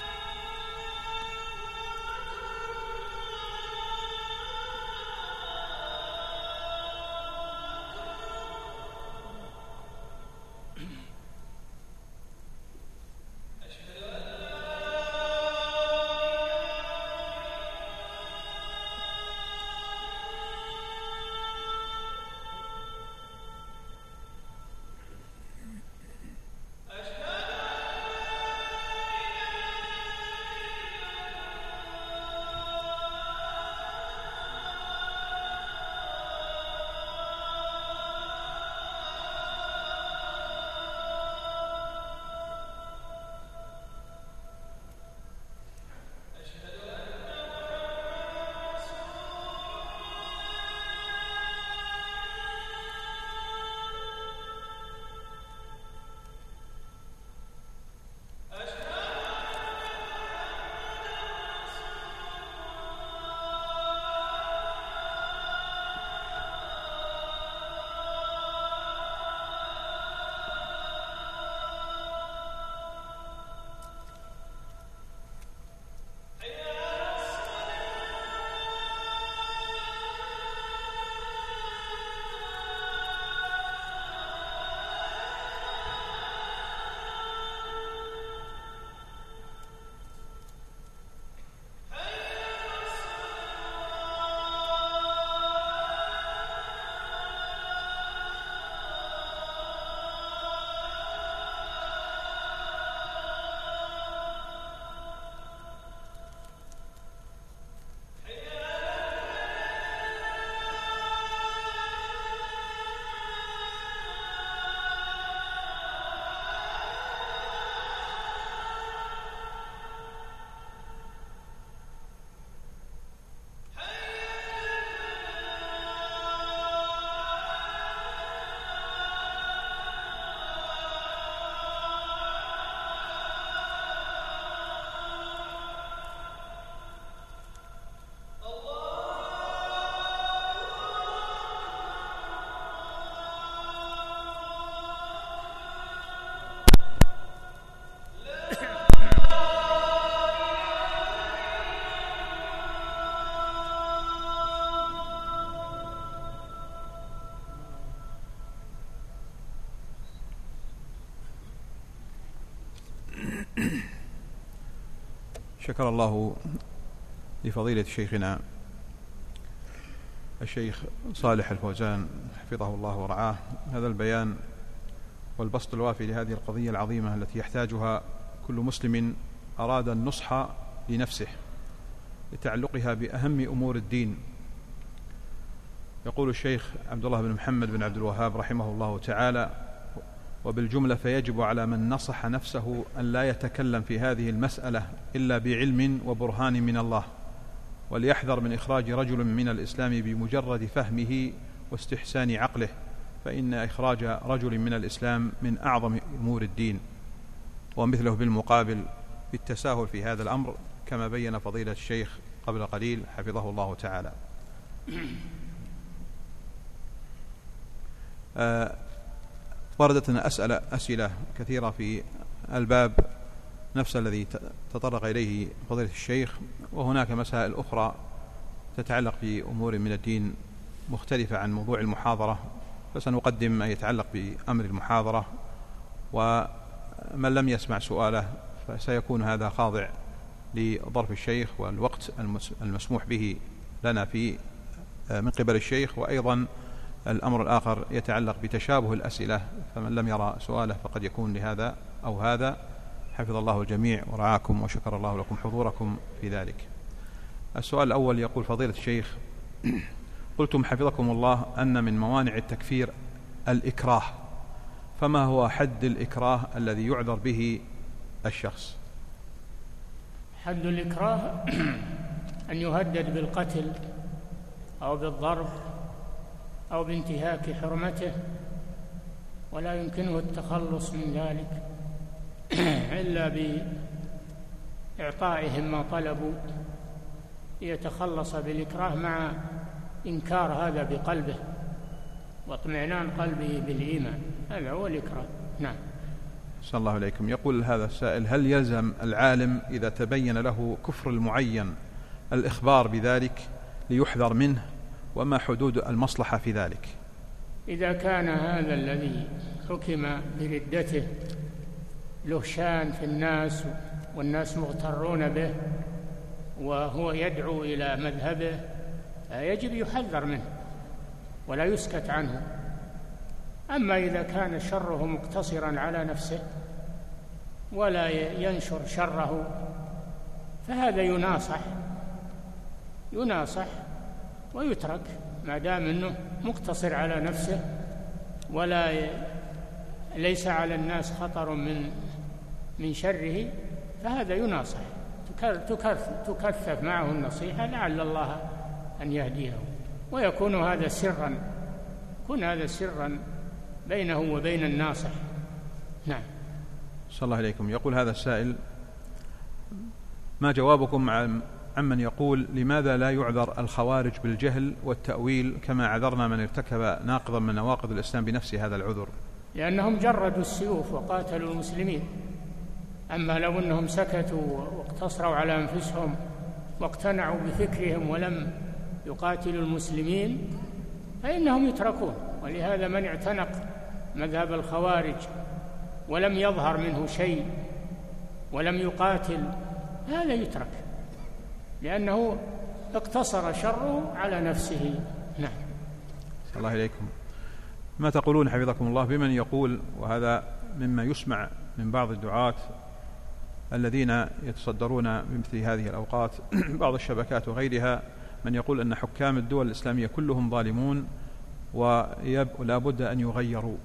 شكر الله لفضيلة شيخنا الشيخ صالح الفوزان حفظه الله ورعاه هذا البيان والبسط الوافي لهذه القضية العظيمة التي يحتاجها كل مسلم أراد النصح لنفسه لتعلقها بأهم أمور الدين. يقول الشيخ عبد الله بن محمد بن عبد الوهاب رحمه الله تعالى: وبالجملة فيجب على من نصح نفسه أن لا يتكلم في هذه المسألة إلا بعلم وبرهان من الله، وليحذر من إخراج رجل من الإسلام بمجرد فهمه واستحسان عقله، فإن إخراج رجل من الإسلام من أعظم أمور الدين، ومثله بالمقابل بالتساهل في هذا الأمر كما بين فضيلة الشيخ قبل قليل حفظه الله تعالى. وردت لنا أسئلة كثيرة في الباب نفس الذي تطرق إليه فضيلة الشيخ، وهناك مسائل أخرى تتعلق بأمور من الدين مختلفة عن موضوع المحاضرة، فسنقدم ما يتعلق بأمر المحاضرة، ومن لم يسمع سؤاله فسيكون هذا خاضع لظرف الشيخ والوقت المسموح به لنا في من قبل الشيخ. وأيضا الأمر الآخر يتعلق بتشابه الأسئلة، فمن لم يرى سؤاله فقد يكون لهذا أو هذا. حفظ الله الجميع ورعاكم وشكر الله لكم حضوركم في ذلك. السؤال الأول يقول: فضيلة الشيخ، قلتم حفظكم الله أن من موانع التكفير الإكراه، فما هو حد الإكراه الذي يعذر به الشخص؟ حد الإكراه أن يهدد بالقتل أو بالضرب أو بانتهاك حرمته، ولا يمكنه التخلص من ذلك إلا بإعطائهم ما طلبوا ليتخلص بالإكراه، مع إنكار هذا بقلبه واطمئنان قلبه بالإيمان. هذا هو الإكراه. نعم. صلى الله عليكم. يقول هذا السائل: هل يلزم العالم إذا تبين له كفر المعين الإخبار بذلك ليحذر منه، وما حدود المصلحة في ذلك؟ إذا كان هذا الذي حكم بردته له شان في الناس والناس مغترون به وهو يدعو إلى مذهبه، يجب يحذر منه ولا يسكت عنه. أما إذا كان شره مقتصرا على نفسه ولا ينشر شره فهذا يناصح ويترك، ما دام أنه مقتصر على نفسه ولا ليس على الناس خطر من شره، فهذا يناصح، تكثف معه النصيحة لعل الله أن يهديه، ويكون هذا سرا بينه وبين الناصح. نعم. صلى الله عليكم. يقول هذا السائل: ما جوابكم عمن يقول لماذا لا يعذر الخوارج بالجهل والتأويل كما عذرنا من ارتكب ناقضا من نواقض الإسلام بنفس هذا العذر؟ لأنهم جردوا السيوف وقاتلوا المسلمين. أما لو أنهم سكتوا واقتصروا على أنفسهم واقتنعوا بفكرهم ولم يقاتلوا المسلمين فإنهم يتركون. ولهذا من اعتنق مذهب الخوارج ولم يظهر منه شيء ولم يقاتل هذا يترك، لأنه اقتصر شره على نفسه. نعم. صلى الله عليكم. ما تقولون حفظكم الله بمن يقول، وهذا مما يسمع من بعض الدعاة الذين يتصدرون بمثل هذه الأوقات بعض الشبكات وغيرها، من يقول أن حكام الدول الإسلامية كلهم ظالمون ولا بد أن يغيروا؟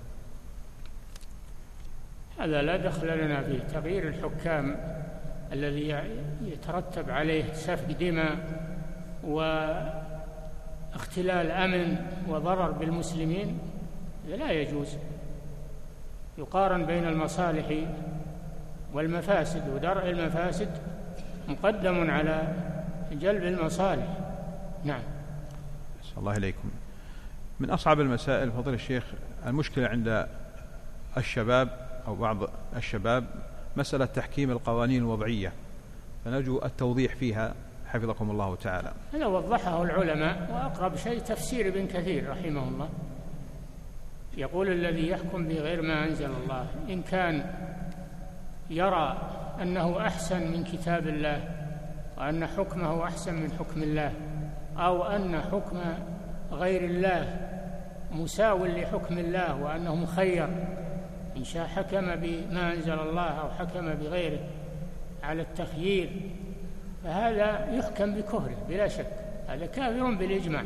هذا لا دخل لنا فيه. تغيير الحكام الذي يترتب عليه سفك دماء واختلال أمن وضرر بالمسلمين لا يجوز. يقارن بين المصالح والمفاسد، ودرء المفاسد مقدم على جلب المصالح. نعم. صلى الله عليكم. من أصعب المسائل فضيلة الشيخ المشكلة عند الشباب أو بعض الشباب مسألة تحكيم القوانين الوضعية، فنرجو التوضيح فيها حفظكم الله تعالى. هذا وضحه العلماء، وأقرب شيء تفسير ابن كثير رحمه الله، يقول: الذي يحكم بغير ما أنزل الله إن كان يرى أنه أحسن من كتاب الله وأن حكمه أحسن من حكم الله، أو أن حكم غير الله مساو لحكم الله وأنه مخير، إن شاء حكم بما أنزل الله أو حكم بغيره على التخيير، فهذا يحكم بكفره بلا شك، هذا كافر بالإجماع.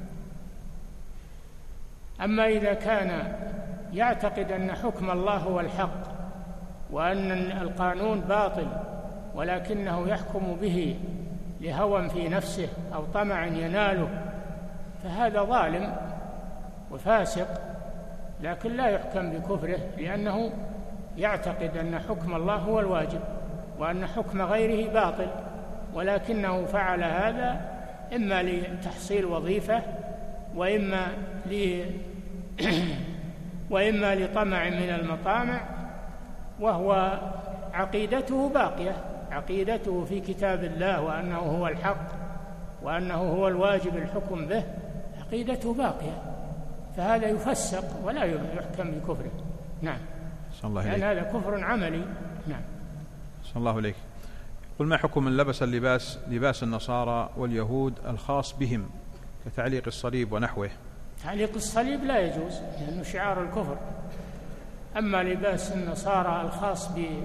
أما إذا كان يعتقد أن حكم الله هو الحق وأن القانون باطل ولكنه يحكم به لهوى في نفسه أو طمع يناله، فهذا ظالم وفاسق، لكن لا يحكم بكفره، لأنه يعتقد أن حكم الله هو الواجب وأن حكم غيره باطل، ولكنه فعل هذا إما لتحصيل وظيفة وإما وإما لطمع من المطامع، وهو عقيدته باقية، عقيدته في كتاب الله وأنه هو الحق وأنه هو الواجب الحكم به، عقيدته باقية، فهذا يفسق ولا يحكم بكفره. نعم، لأن هذا كفر عملي. نعم. صلى الله عليك. قل ما حكم من لبس اللباس لباس النصارى واليهود الخاص بهم كتعليق الصليب ونحوه؟ تعليق الصليب لا يجوز لأنه شعار الكفر. أما لباس النصارى الخاص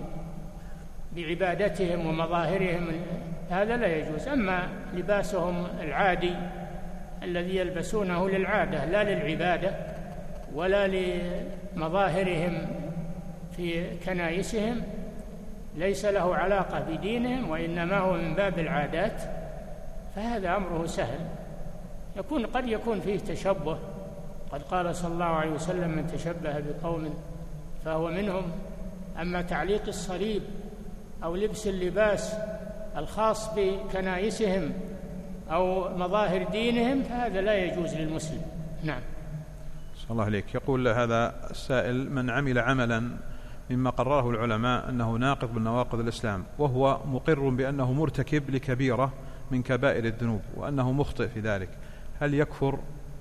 بعبادتهم ومظاهرهم هذا لا يجوز. أما لباسهم العادي الذي يلبسونه للعادة لا للعبادة ولا لمظاهرهم في كنائسهم، ليس له علاقة بدينهم وإنما هو من باب العادات، فهذا أمره سهل. قد يكون فيه تشبه، قد قال صلى الله عليه وسلم من تشبه بقوم فهو منهم. أما تعليق الصليب أو لبس اللباس الخاص بكنائسهم أو مظاهر دينهم فهذا لا يجوز للمسلم. نعم. صلى الله عليك. يقول هذا السائل: من عمل عملا مما قرره العلماء أنه ناقض من نواقض الإسلام وهو مقر بأنه مرتكب لكبيرة من كبائر الذنوب وأنه مخطئ في ذلك، هل يكفر؟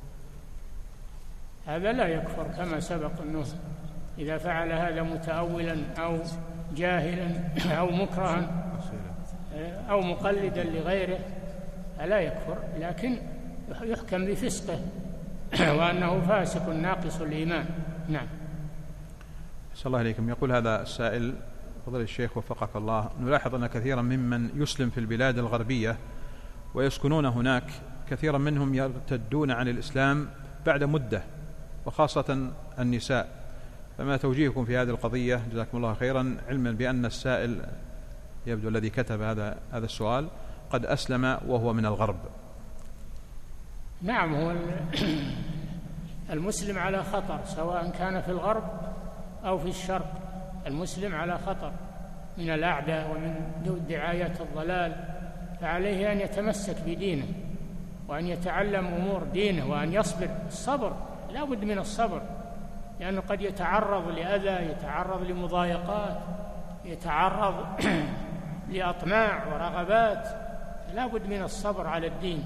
هذا لا يكفر، كما سبق أنه إذا فعل هذا متأولا أو جاهلا أو مكرها أو مقلدا لغيره لا يكفر، لكن يحكم بفسقه وأنه فاسق ناقص الإيمان. نعم. صلى الله عليكم. يقول هذا السائل: فضل الشيخ وفقك الله، نلاحظ أن كثيرا ممن يسلم في البلاد الغربية ويسكنون هناك كثيرا منهم يرتدون عن الإسلام بعد مدة، وخاصة النساء، فما توجيهكم في هذه القضية جزاكم الله خيرا، علما بأن السائل يبدو الذي كتب هذا السؤال قد أسلم وهو من الغرب؟ نعم، هو المسلم على خطر سواء كان في الغرب أو في الشرق، المسلم على خطر من الأعداء ومن دعايات الضلال، فعليه أن يتمسك بدينه وأن يتعلم أمور دينه وأن يصبر. الصبر لا بد من الصبر، لأنه قد يتعرض لأذى، يتعرض لمضايقات، يتعرض لأطماع ورغبات، لا بد من الصبر على الدين،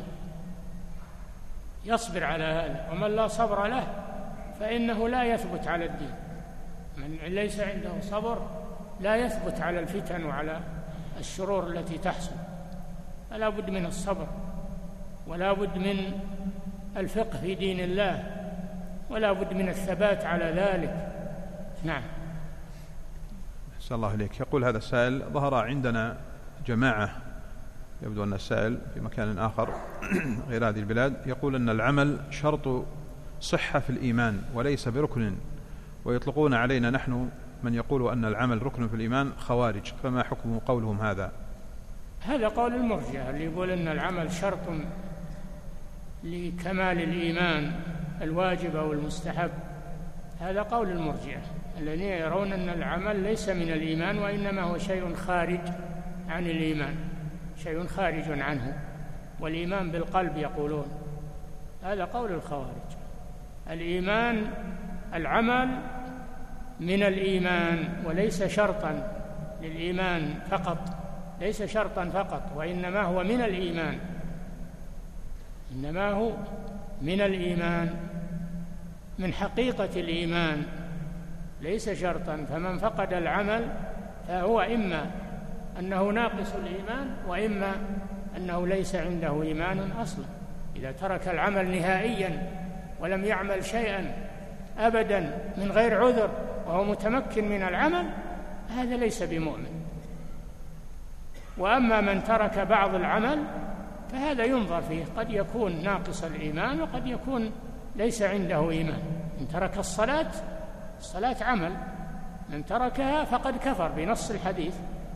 يصبر على هذا. ومن لا صبر له فإنه لا يثبت على الدين، من ليس عنده صبر لا يثبت على الفتن وعلى الشرور التي تحصل. فلا بد من الصبر، ولا بد من الفقه في دين الله، ولا بد من الثبات على ذلك. نعم. أحسن الله إليك. يقول هذا السائل: ظهر عندنا جماعة، يبدو أن السائل في مكان آخر غير هذه البلاد، يقول أن العمل شرط صحة في الإيمان وليس بركن، ويطلقون علينا نحن من يقول أن العمل ركن في الإيمان خوارج، فما حكم قولهم هذا؟ هذا قول المرجئة اللي يقول أن العمل شرط لكمال الإيمان الواجب أو المستحب، هذا قول المرجئة الذين يرون أن العمل ليس من الإيمان وإنما هو شيء خارج عن الإيمان، شيء خارج عنه، والإيمان بالقلب يقولون. هذا قول الخوارج. الإيمان العمل من الإيمان وليس شرطا للإيمان فقط، ليس شرطا فقط، وإنما هو من الإيمان، إنما هو من الإيمان، من حقيقة الإيمان، ليس شرطا. فمن فقد العمل فهو إما أنه ناقص الإيمان وإما أنه ليس عنده إيمان أصلا. إذا ترك العمل نهائيا ولم يعمل شيئا أبدا من غير عذر وهو متمكن من العمل، هذا ليس بمؤمن. وأما من ترك بعض العمل فهذا ينظر فيه، قد يكون ناقص الإيمان وقد يكون ليس عنده إيمان. من ترك الصلاة عمل، من تركها فقد كفر بنص الحديث.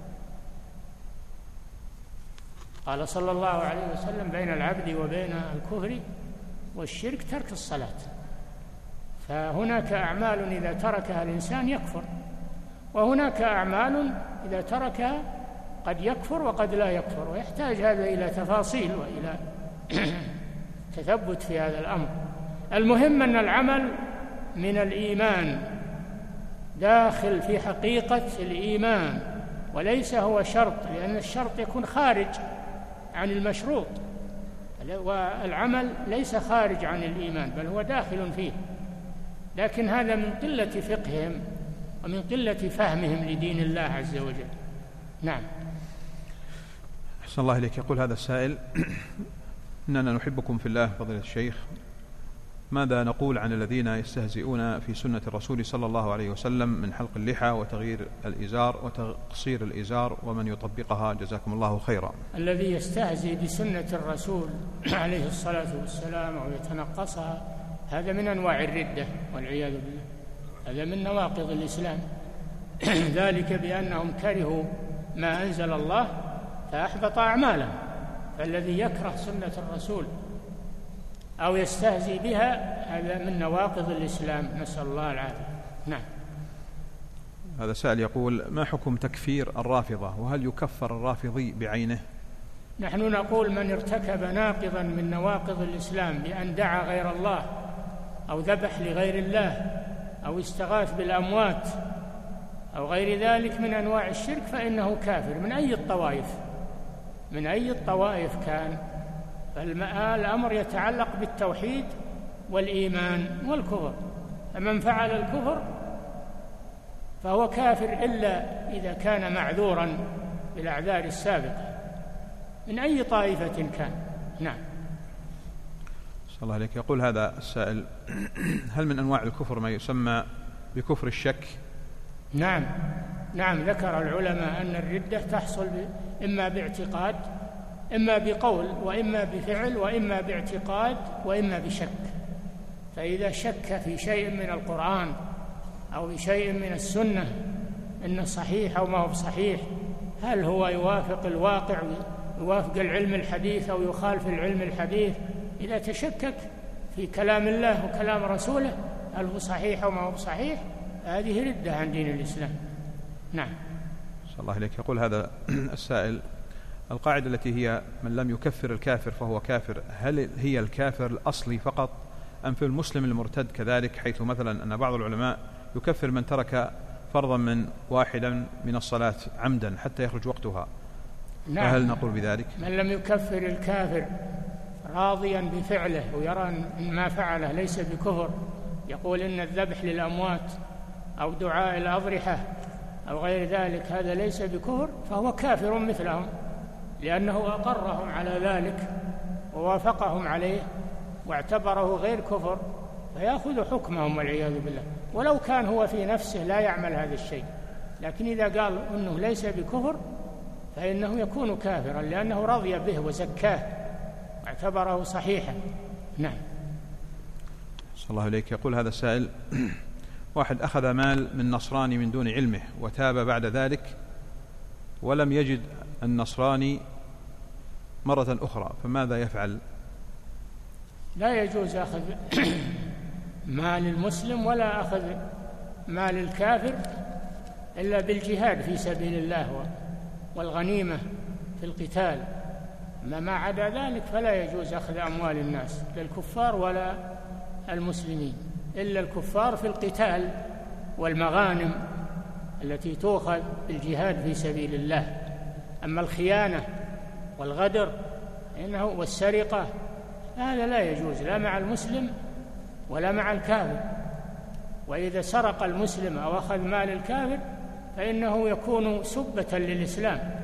قال صلى الله عليه وسلم: بين العبد وبين الكفر والشرك ترك الصلاة. فهناك أعمال إذا تركها الإنسان يكفر، وهناك أعمال إذا تركها قد يكفر وقد لا يكفر، ويحتاج هذا إلى تفاصيل وإلى تثبت في هذا الأمر. المهم أن العمل من الإيمان، داخل في حقيقة الإيمان، وليس هو شرط، لأن الشرط يكون خارج عن المشروط، والعمل ليس خارج عن الإيمان بل هو داخل فيه، لكن هذا من قلة فقههم ومن قلة فهمهم لدين الله عز وجل. نعم. أحسن الله إليك. يقول هذا السائل: إننا نحبكم في الله فضيلة الشيخ، ماذا نقول عن الذين يستهزئون في سنة الرسول صلى الله عليه وسلم من حلق اللحى وتغيير الإزار وتقصير الإزار ومن يطبقها، جزاكم الله خيرا؟ الذي يستهزئ بسنة الرسول عليه الصلاة والسلام أو يتنقصها هذا من أنواع الردة والعياذ بالله، هذا من نواقض الإسلام. ذلك بأنهم كرهوا ما أنزل الله فأحبط أعمالهم. فالذي يكره سنة الرسول أو يستهزئ بها هذا من نواقض الإسلام، نسأل الله العافية. نعم. هذا سائل يقول: ما حكم تكفير الرافضة، وهل يكفر الرافضي بعينه؟ نحن نقول: من ارتكب ناقضا من نواقض الإسلام بأن دعا غير الله أو ذبح لغير الله أو استغاث بالأموات أو غير ذلك من أنواع الشرك فإنه كافر من أي الطوائف كان. فالأمر يتعلق بالتوحيد والإيمان والكفر، فمن فعل الكفر فهو كافر إلا إذا كان معذورا بالأعذار السابقة من أي طائفة كان. نعم. صلى الله عليك. يقول هذا السائل: هل من أنواع الكفر ما يسمى بكفر الشك؟ نعم ذكر العلماء أن الردة تحصل إما باعتقاد، إما بقول، وإما بفعل، وإما باعتقاد، وإما بشك. فإذا شك في شيء من القرآن أو بشيء من السنة إنه صحيح أو ما هو صحيح، هل هو يوافق الواقع، يوافق العلم الحديث أو يخالف العلم الحديث، إذا تشكك في كلام الله وكلام رسوله هل هو صحيح أو ما هو صحيح، هذه ردة عن دين الإسلام. نعم. صلى الله عليك. يقول هذا السائل: القاعدة التي هي من لم يكفر الكافر فهو كافر، هل هي الكافر الأصلي فقط أم في المسلم المرتد كذلك؟ حيث مثلا أن بعض العلماء يكفر من ترك فرضا من واحدا من الصلاة عمدا حتى يخرج وقتها. نعم. فهل نقول بذلك؟ من لم يكفر الكافر راضيا بفعله ويرى أن ما فعله ليس بكفر، يقول إن الذبح للأموات أو دعاء الأضرحة أو غير ذلك هذا ليس بكفر، فهو كافر مثلهم، لأنه أقرهم على ذلك ووافقهم عليه واعتبره غير كفر، فيأخذ حكمهم والعياذ بالله، ولو كان هو في نفسه لا يعمل هذا الشيء. لكن إذا قال أنه ليس بكفر فإنه يكون كافرا، لأنه رضي به وزكاه واعتبره صحيحا. نعم. صلى الله عليك. يقول هذا السائل: واحد أخذ مال من نصراني من دون علمه وتاب بعد ذلك ولم يجد النصراني مرة أخرى، فماذا يفعل؟ لا يجوز أخذ مال المسلم ولا أخذ مال الكافر إلا بالجهاد في سبيل الله والغنيمة في القتال، أما ما عدا ذلك فلا يجوز أخذ أموال الناس للكفار ولا المسلمين، إلا الكفار في القتال والمغانم التي تؤخذ بالجهاد في سبيل الله. أما الخيانة والغدر والسرقة هذا لا يجوز لا مع المسلم ولا مع الكافر. وإذا سرق المسلم أو أخذ مال الكافر فإنه يكون سبة للإسلام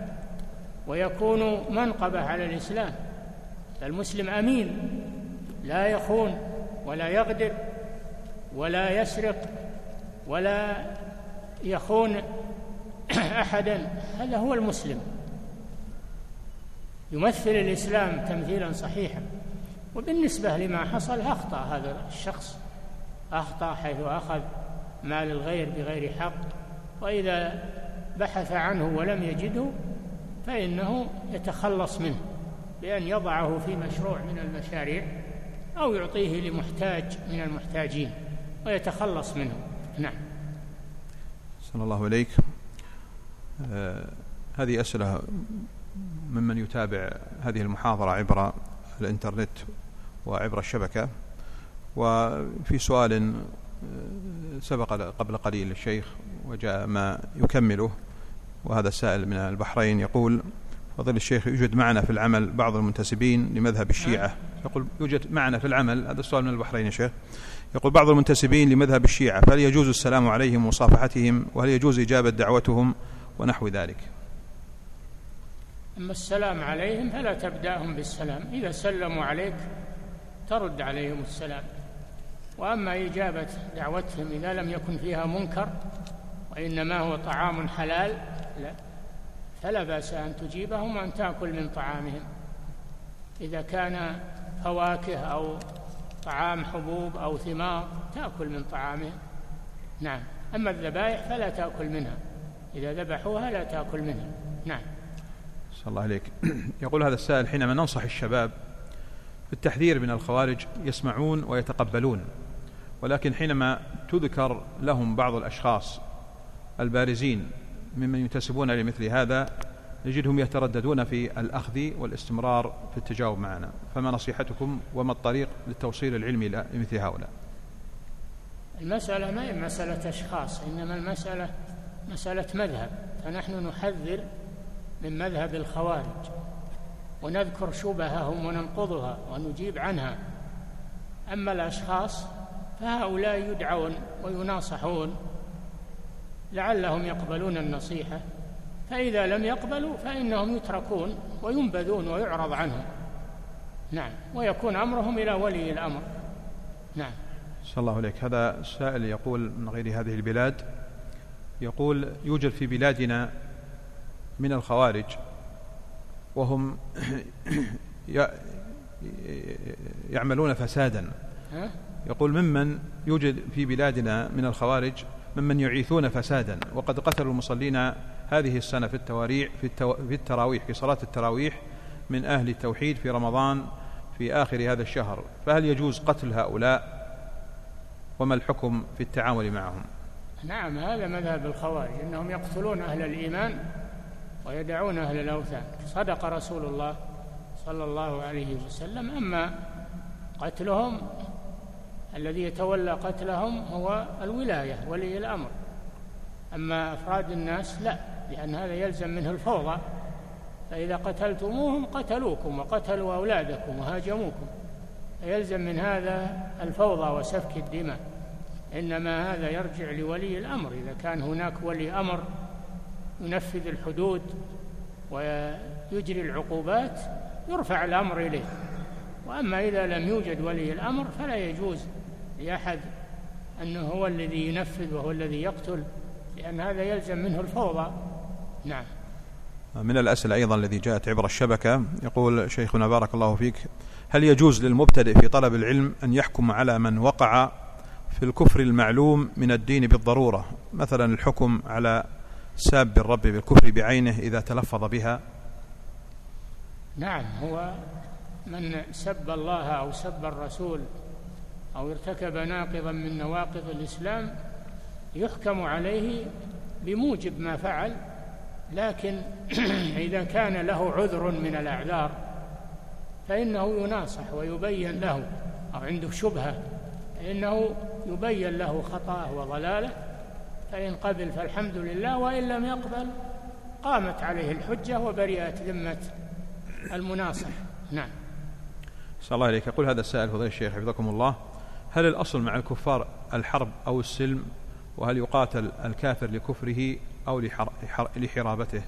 ويكون منقبة على الإسلام. المسلم أمين لا يخون ولا يغدر ولا يسرق ولا يخون أحدا، هذا هو المسلم، يمثل الإسلام تمثيلا صحيحا. وبالنسبة لما حصل أخطأ هذا الشخص، أخطأ حيث أخذ مال الغير بغير حق، وإذا بحث عنه ولم يجده فإنه يتخلص منه بأن يضعه في مشروع من المشاريع أو يعطيه لمحتاج من المحتاجين ويتخلص منه. نعم. صلى الله عليك. هذه أسئلة ممن يتابع هذه المحاضرة عبر الإنترنت وعبر الشبكة. وفي سؤال سبق قبل قليل الشيخ وجاء ما يكمله، وهذا السائل من البحرين يقول: فضيلة الشيخ، يوجد معنا في العمل بعض المنتسبين لمذهب الشيعة. يقول: يوجد معنا في العمل، هذا السؤال من البحرين يا شيخ، يقول: بعض المنتسبين لمذهب الشيعة، فهل يجوز السلام عليهم ومصافحتهم، وهل يجوز إجابة دعوتهم ونحو ذلك؟ أما السلام عليهم فلا تبدأهم بالسلام، إذا سلموا عليك ترد عليهم السلام. وأما إجابة دعوتهم إذا لم يكن فيها منكر وإنما هو طعام حلال فلا بأس أن تجيبهم وأن تأكل من طعامهم، إذا كان فواكه أو طعام حبوب أو ثمار تأكل من طعامهم. نعم. أما الذبائح فلا تأكل منها، إذا ذبحوها لا تأكل منها. نعم. صلى الله عليك. يقول هذا السائل: حينما ننصح الشباب بالتحذير من الخوارج يسمعون ويتقبلون، ولكن حينما تذكر لهم بعض الأشخاص البارزين ممن ينتسبون لمثل هذا نجدهم يترددون في الأخذ والاستمرار في التجاوب معنا، فما نصيحتكم وما الطريق للتوصيل العلمي لمثل هؤلاء؟ المسألة ما هي مسألة أشخاص، إنما المسألة مسألة مذهب، فنحن نحذر من مذهب الخوارج ونذكر شبههم وننقضها ونجيب عنها. أما الأشخاص فهؤلاء يدعون ويناصحون لعلهم يقبلون النصيحة، فإذا لم يقبلوا فإنهم يتركون وينبذون ويعرض عنهم. نعم. ويكون أمرهم إلى ولي الأمر. نعم. صلى الله عليك. هذا سائل يقول من غير هذه البلاد، يقول: يوجد في بلادنا من الخوارج وهم يعملون فسادا. يقول: ممن يوجد في بلادنا من الخوارج ممن يعيثون فسادا، وقد قتلوا المصلين هذه السنة في التراويح، في صلاة التراويح، من أهل التوحيد في رمضان في آخر هذا الشهر، فهل يجوز قتل هؤلاء؟ وما الحكم في التعامل معهم؟ نعم، هذا مذهب الخوارج، إنهم يقتلون أهل الإيمان ويدعون أهل الأوثان. صدق رسول الله صلى الله عليه وسلم. أما قتلهم الذي يتولى قتلهم هو الولاية، ولي الأمر. أما أفراد الناس لا، لأن هذا يلزم منه الفوضى، فإذا قتلتموهم قتلوكم وقتلوا أولادكم وهاجموكم، فيلزم من هذا الفوضى وسفك الدماء. إنما هذا يرجع لولي الأمر، إذا كان هناك ولي أمر ينفذ الحدود ويجري العقوبات يرفع الأمر إليه. وأما إذا لم يوجد ولي الأمر فلا يجوز لأحد أنه هو الذي ينفذ وهو الذي يقتل، لأن هذا يلزم منه الفوضى. نعم. من الأسئلة أيضا الذي جاءت عبر الشبكة، يقول شيخنا بارك الله فيك: هل يجوز للمبتدئ في طلب العلم أن يحكم على من وقع في الكفر المعلوم من الدين بالضرورة، مثلا الحكم على ساب الرب بالكفر بعينه إذا تلفظ بها؟ نعم، هو من سب الله أو سب الرسول أو ارتكب ناقضا من نواقض الإسلام يحكم عليه بموجب ما فعل، لكن إذا كان له عذر من الأعذار فإنه يناصح ويبين له، أو عنده شبهة فإنه يبين له خطأه وضلاله، فإن قبل فالحمد لله، وإن لم يقبل قامت عليه الحجة وبرئت ذمة المناصح. نعم. صلى الله عليك. يقول هذا السائل: فضيلة الشيخ حفظكم الله، هل الأصل مع الكفار الحرب أو السلم؟ وهل يقاتل الكافر لكفره أو لحرابته؟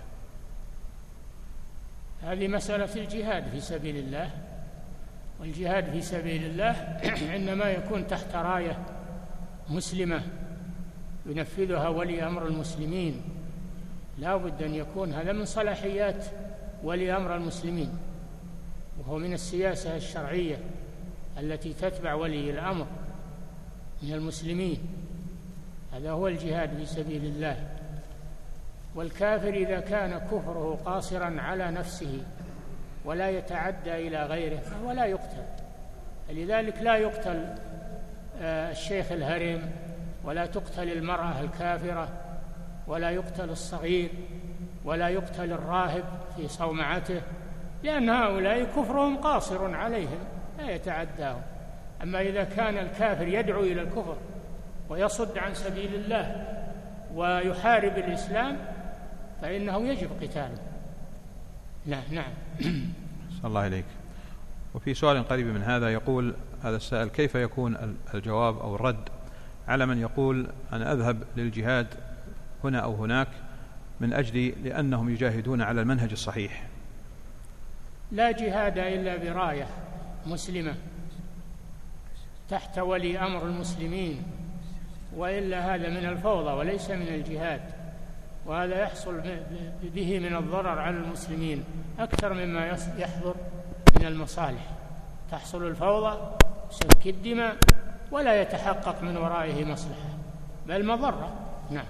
هذه مسألة الجهاد في سبيل الله، والجهاد في سبيل الله إنما يكون تحت راية مسلمة ينفذها ولي أمر المسلمين، لا بد أن يكون هذا من صلاحيات ولي أمر المسلمين، وهو من السياسة الشرعية التي تتبع ولي الأمر من المسلمين. هذا هو الجهاد في سبيل الله. والكافر إذا كان كفره قاصرا على نفسه ولا يتعدى إلى غيره فهو لا يقتل. لذلك لا يقتل الشيخ الهرم، ولا تقتل المرأة الكافرة، ولا يقتل الصغير، ولا يقتل الراهب في صومعته، لأن هؤلاء كفرهم قاصر عليهم لا يتعداهم. أما إذا كان الكافر يدعو إلى الكفر ويصد عن سبيل الله ويحارب الإسلام فإنه يجب قتاله. نعم. صلى الله عليك. وفي سؤال قريب من هذا يقول هذا السائل: كيف يكون الجواب أو الرد على من يقول أنا أذهب للجهاد هنا أو هناك من أجل لأنهم يجاهدون على المنهج الصحيح؟ لا جهاد إلا براية مسلمة تحت ولي أمر المسلمين، وإلا هذا من الفوضى وليس من الجهاد، وهذا يحصل به من الضرر على المسلمين أكثر مما يحضر من المصالح. تحصل الفوضى، سفك الدماء، ولا يتحقق من ورائه مصلحة بل مضرة. نعم.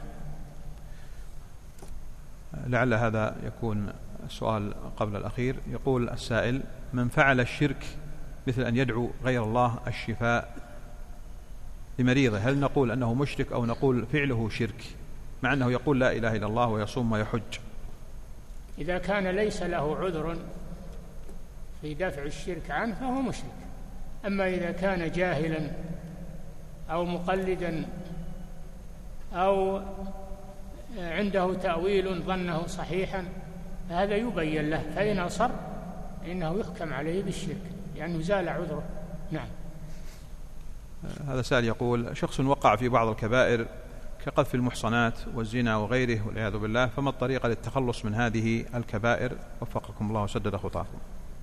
لعل هذا يكون السؤال قبل الأخير. يقول السائل: من فعل الشرك مثل أن يدعو غير الله الشفاء لمريضه، هل نقول أنه مشرك أو نقول فعله شرك مع أنه يقول لا إله إلا الله ويصوم ويحج؟ إذا كان ليس له عذر في دفع الشرك عنه فهو مشرك. أما إذا كان جاهلا أو مقلدا أو عنده تأويل ظنه صحيحا فهذا يبين له، فإن أصر إنه يحكم عليه بالشرك لأنه زال عذره. نعم. هذا سائل يقول: شخص وقع في بعض الكبائر كقذف المحصنات والزنا وغيره والعياذ بالله، فما الطريقة للتخلص من هذه الكبائر؟ وفقكم الله وسدد خطاكم.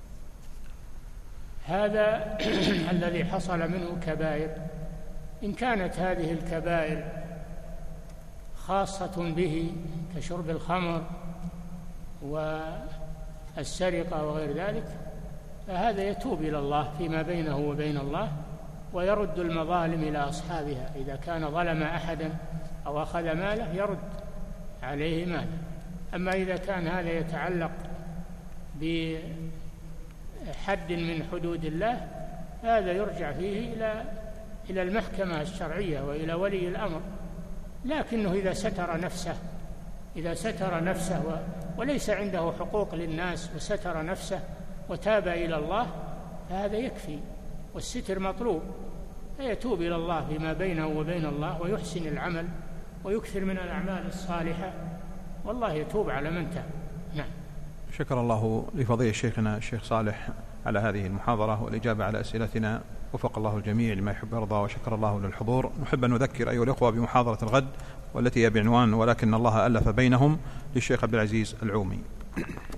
هذا الذي حصل منه كبائر، إن كانت هذه الكبائر خاصة به كشرب الخمر والسرقة وغير ذلك فهذا يتوب إلى الله فيما بينه وبين الله ويرد المظالم إلى أصحابها. إذا كان ظلم أحدا أو أخذ ماله يرد عليه ماله. أما إذا كان هذا يتعلق بحد من حدود الله هذا يرجع فيه إلى المحكمة الشرعية وإلى ولي الأمر. لكنه إذا ستر نفسه وليس عنده حقوق للناس وستر نفسه وتاب إلى الله فهذا يكفي، والستر مطلوب، فيتوب إلى الله فيما بينه وبين الله ويحسن العمل ويكثر من الأعمال الصالحة، والله يتوب على من تاب. نعم. شكر الله لفضيلة شيخنا الشيخ صالح على هذه المحاضرة والإجابة على أسئلتنا، وفق الله الجميع لما يحب ويرضى، وشكر الله للحضور. نحب أن نذكر أيها الأخوة بمحاضرة الغد والتي هي بعنوان ولكن الله ألف بينهم للشيخ عبد العزيز العومي.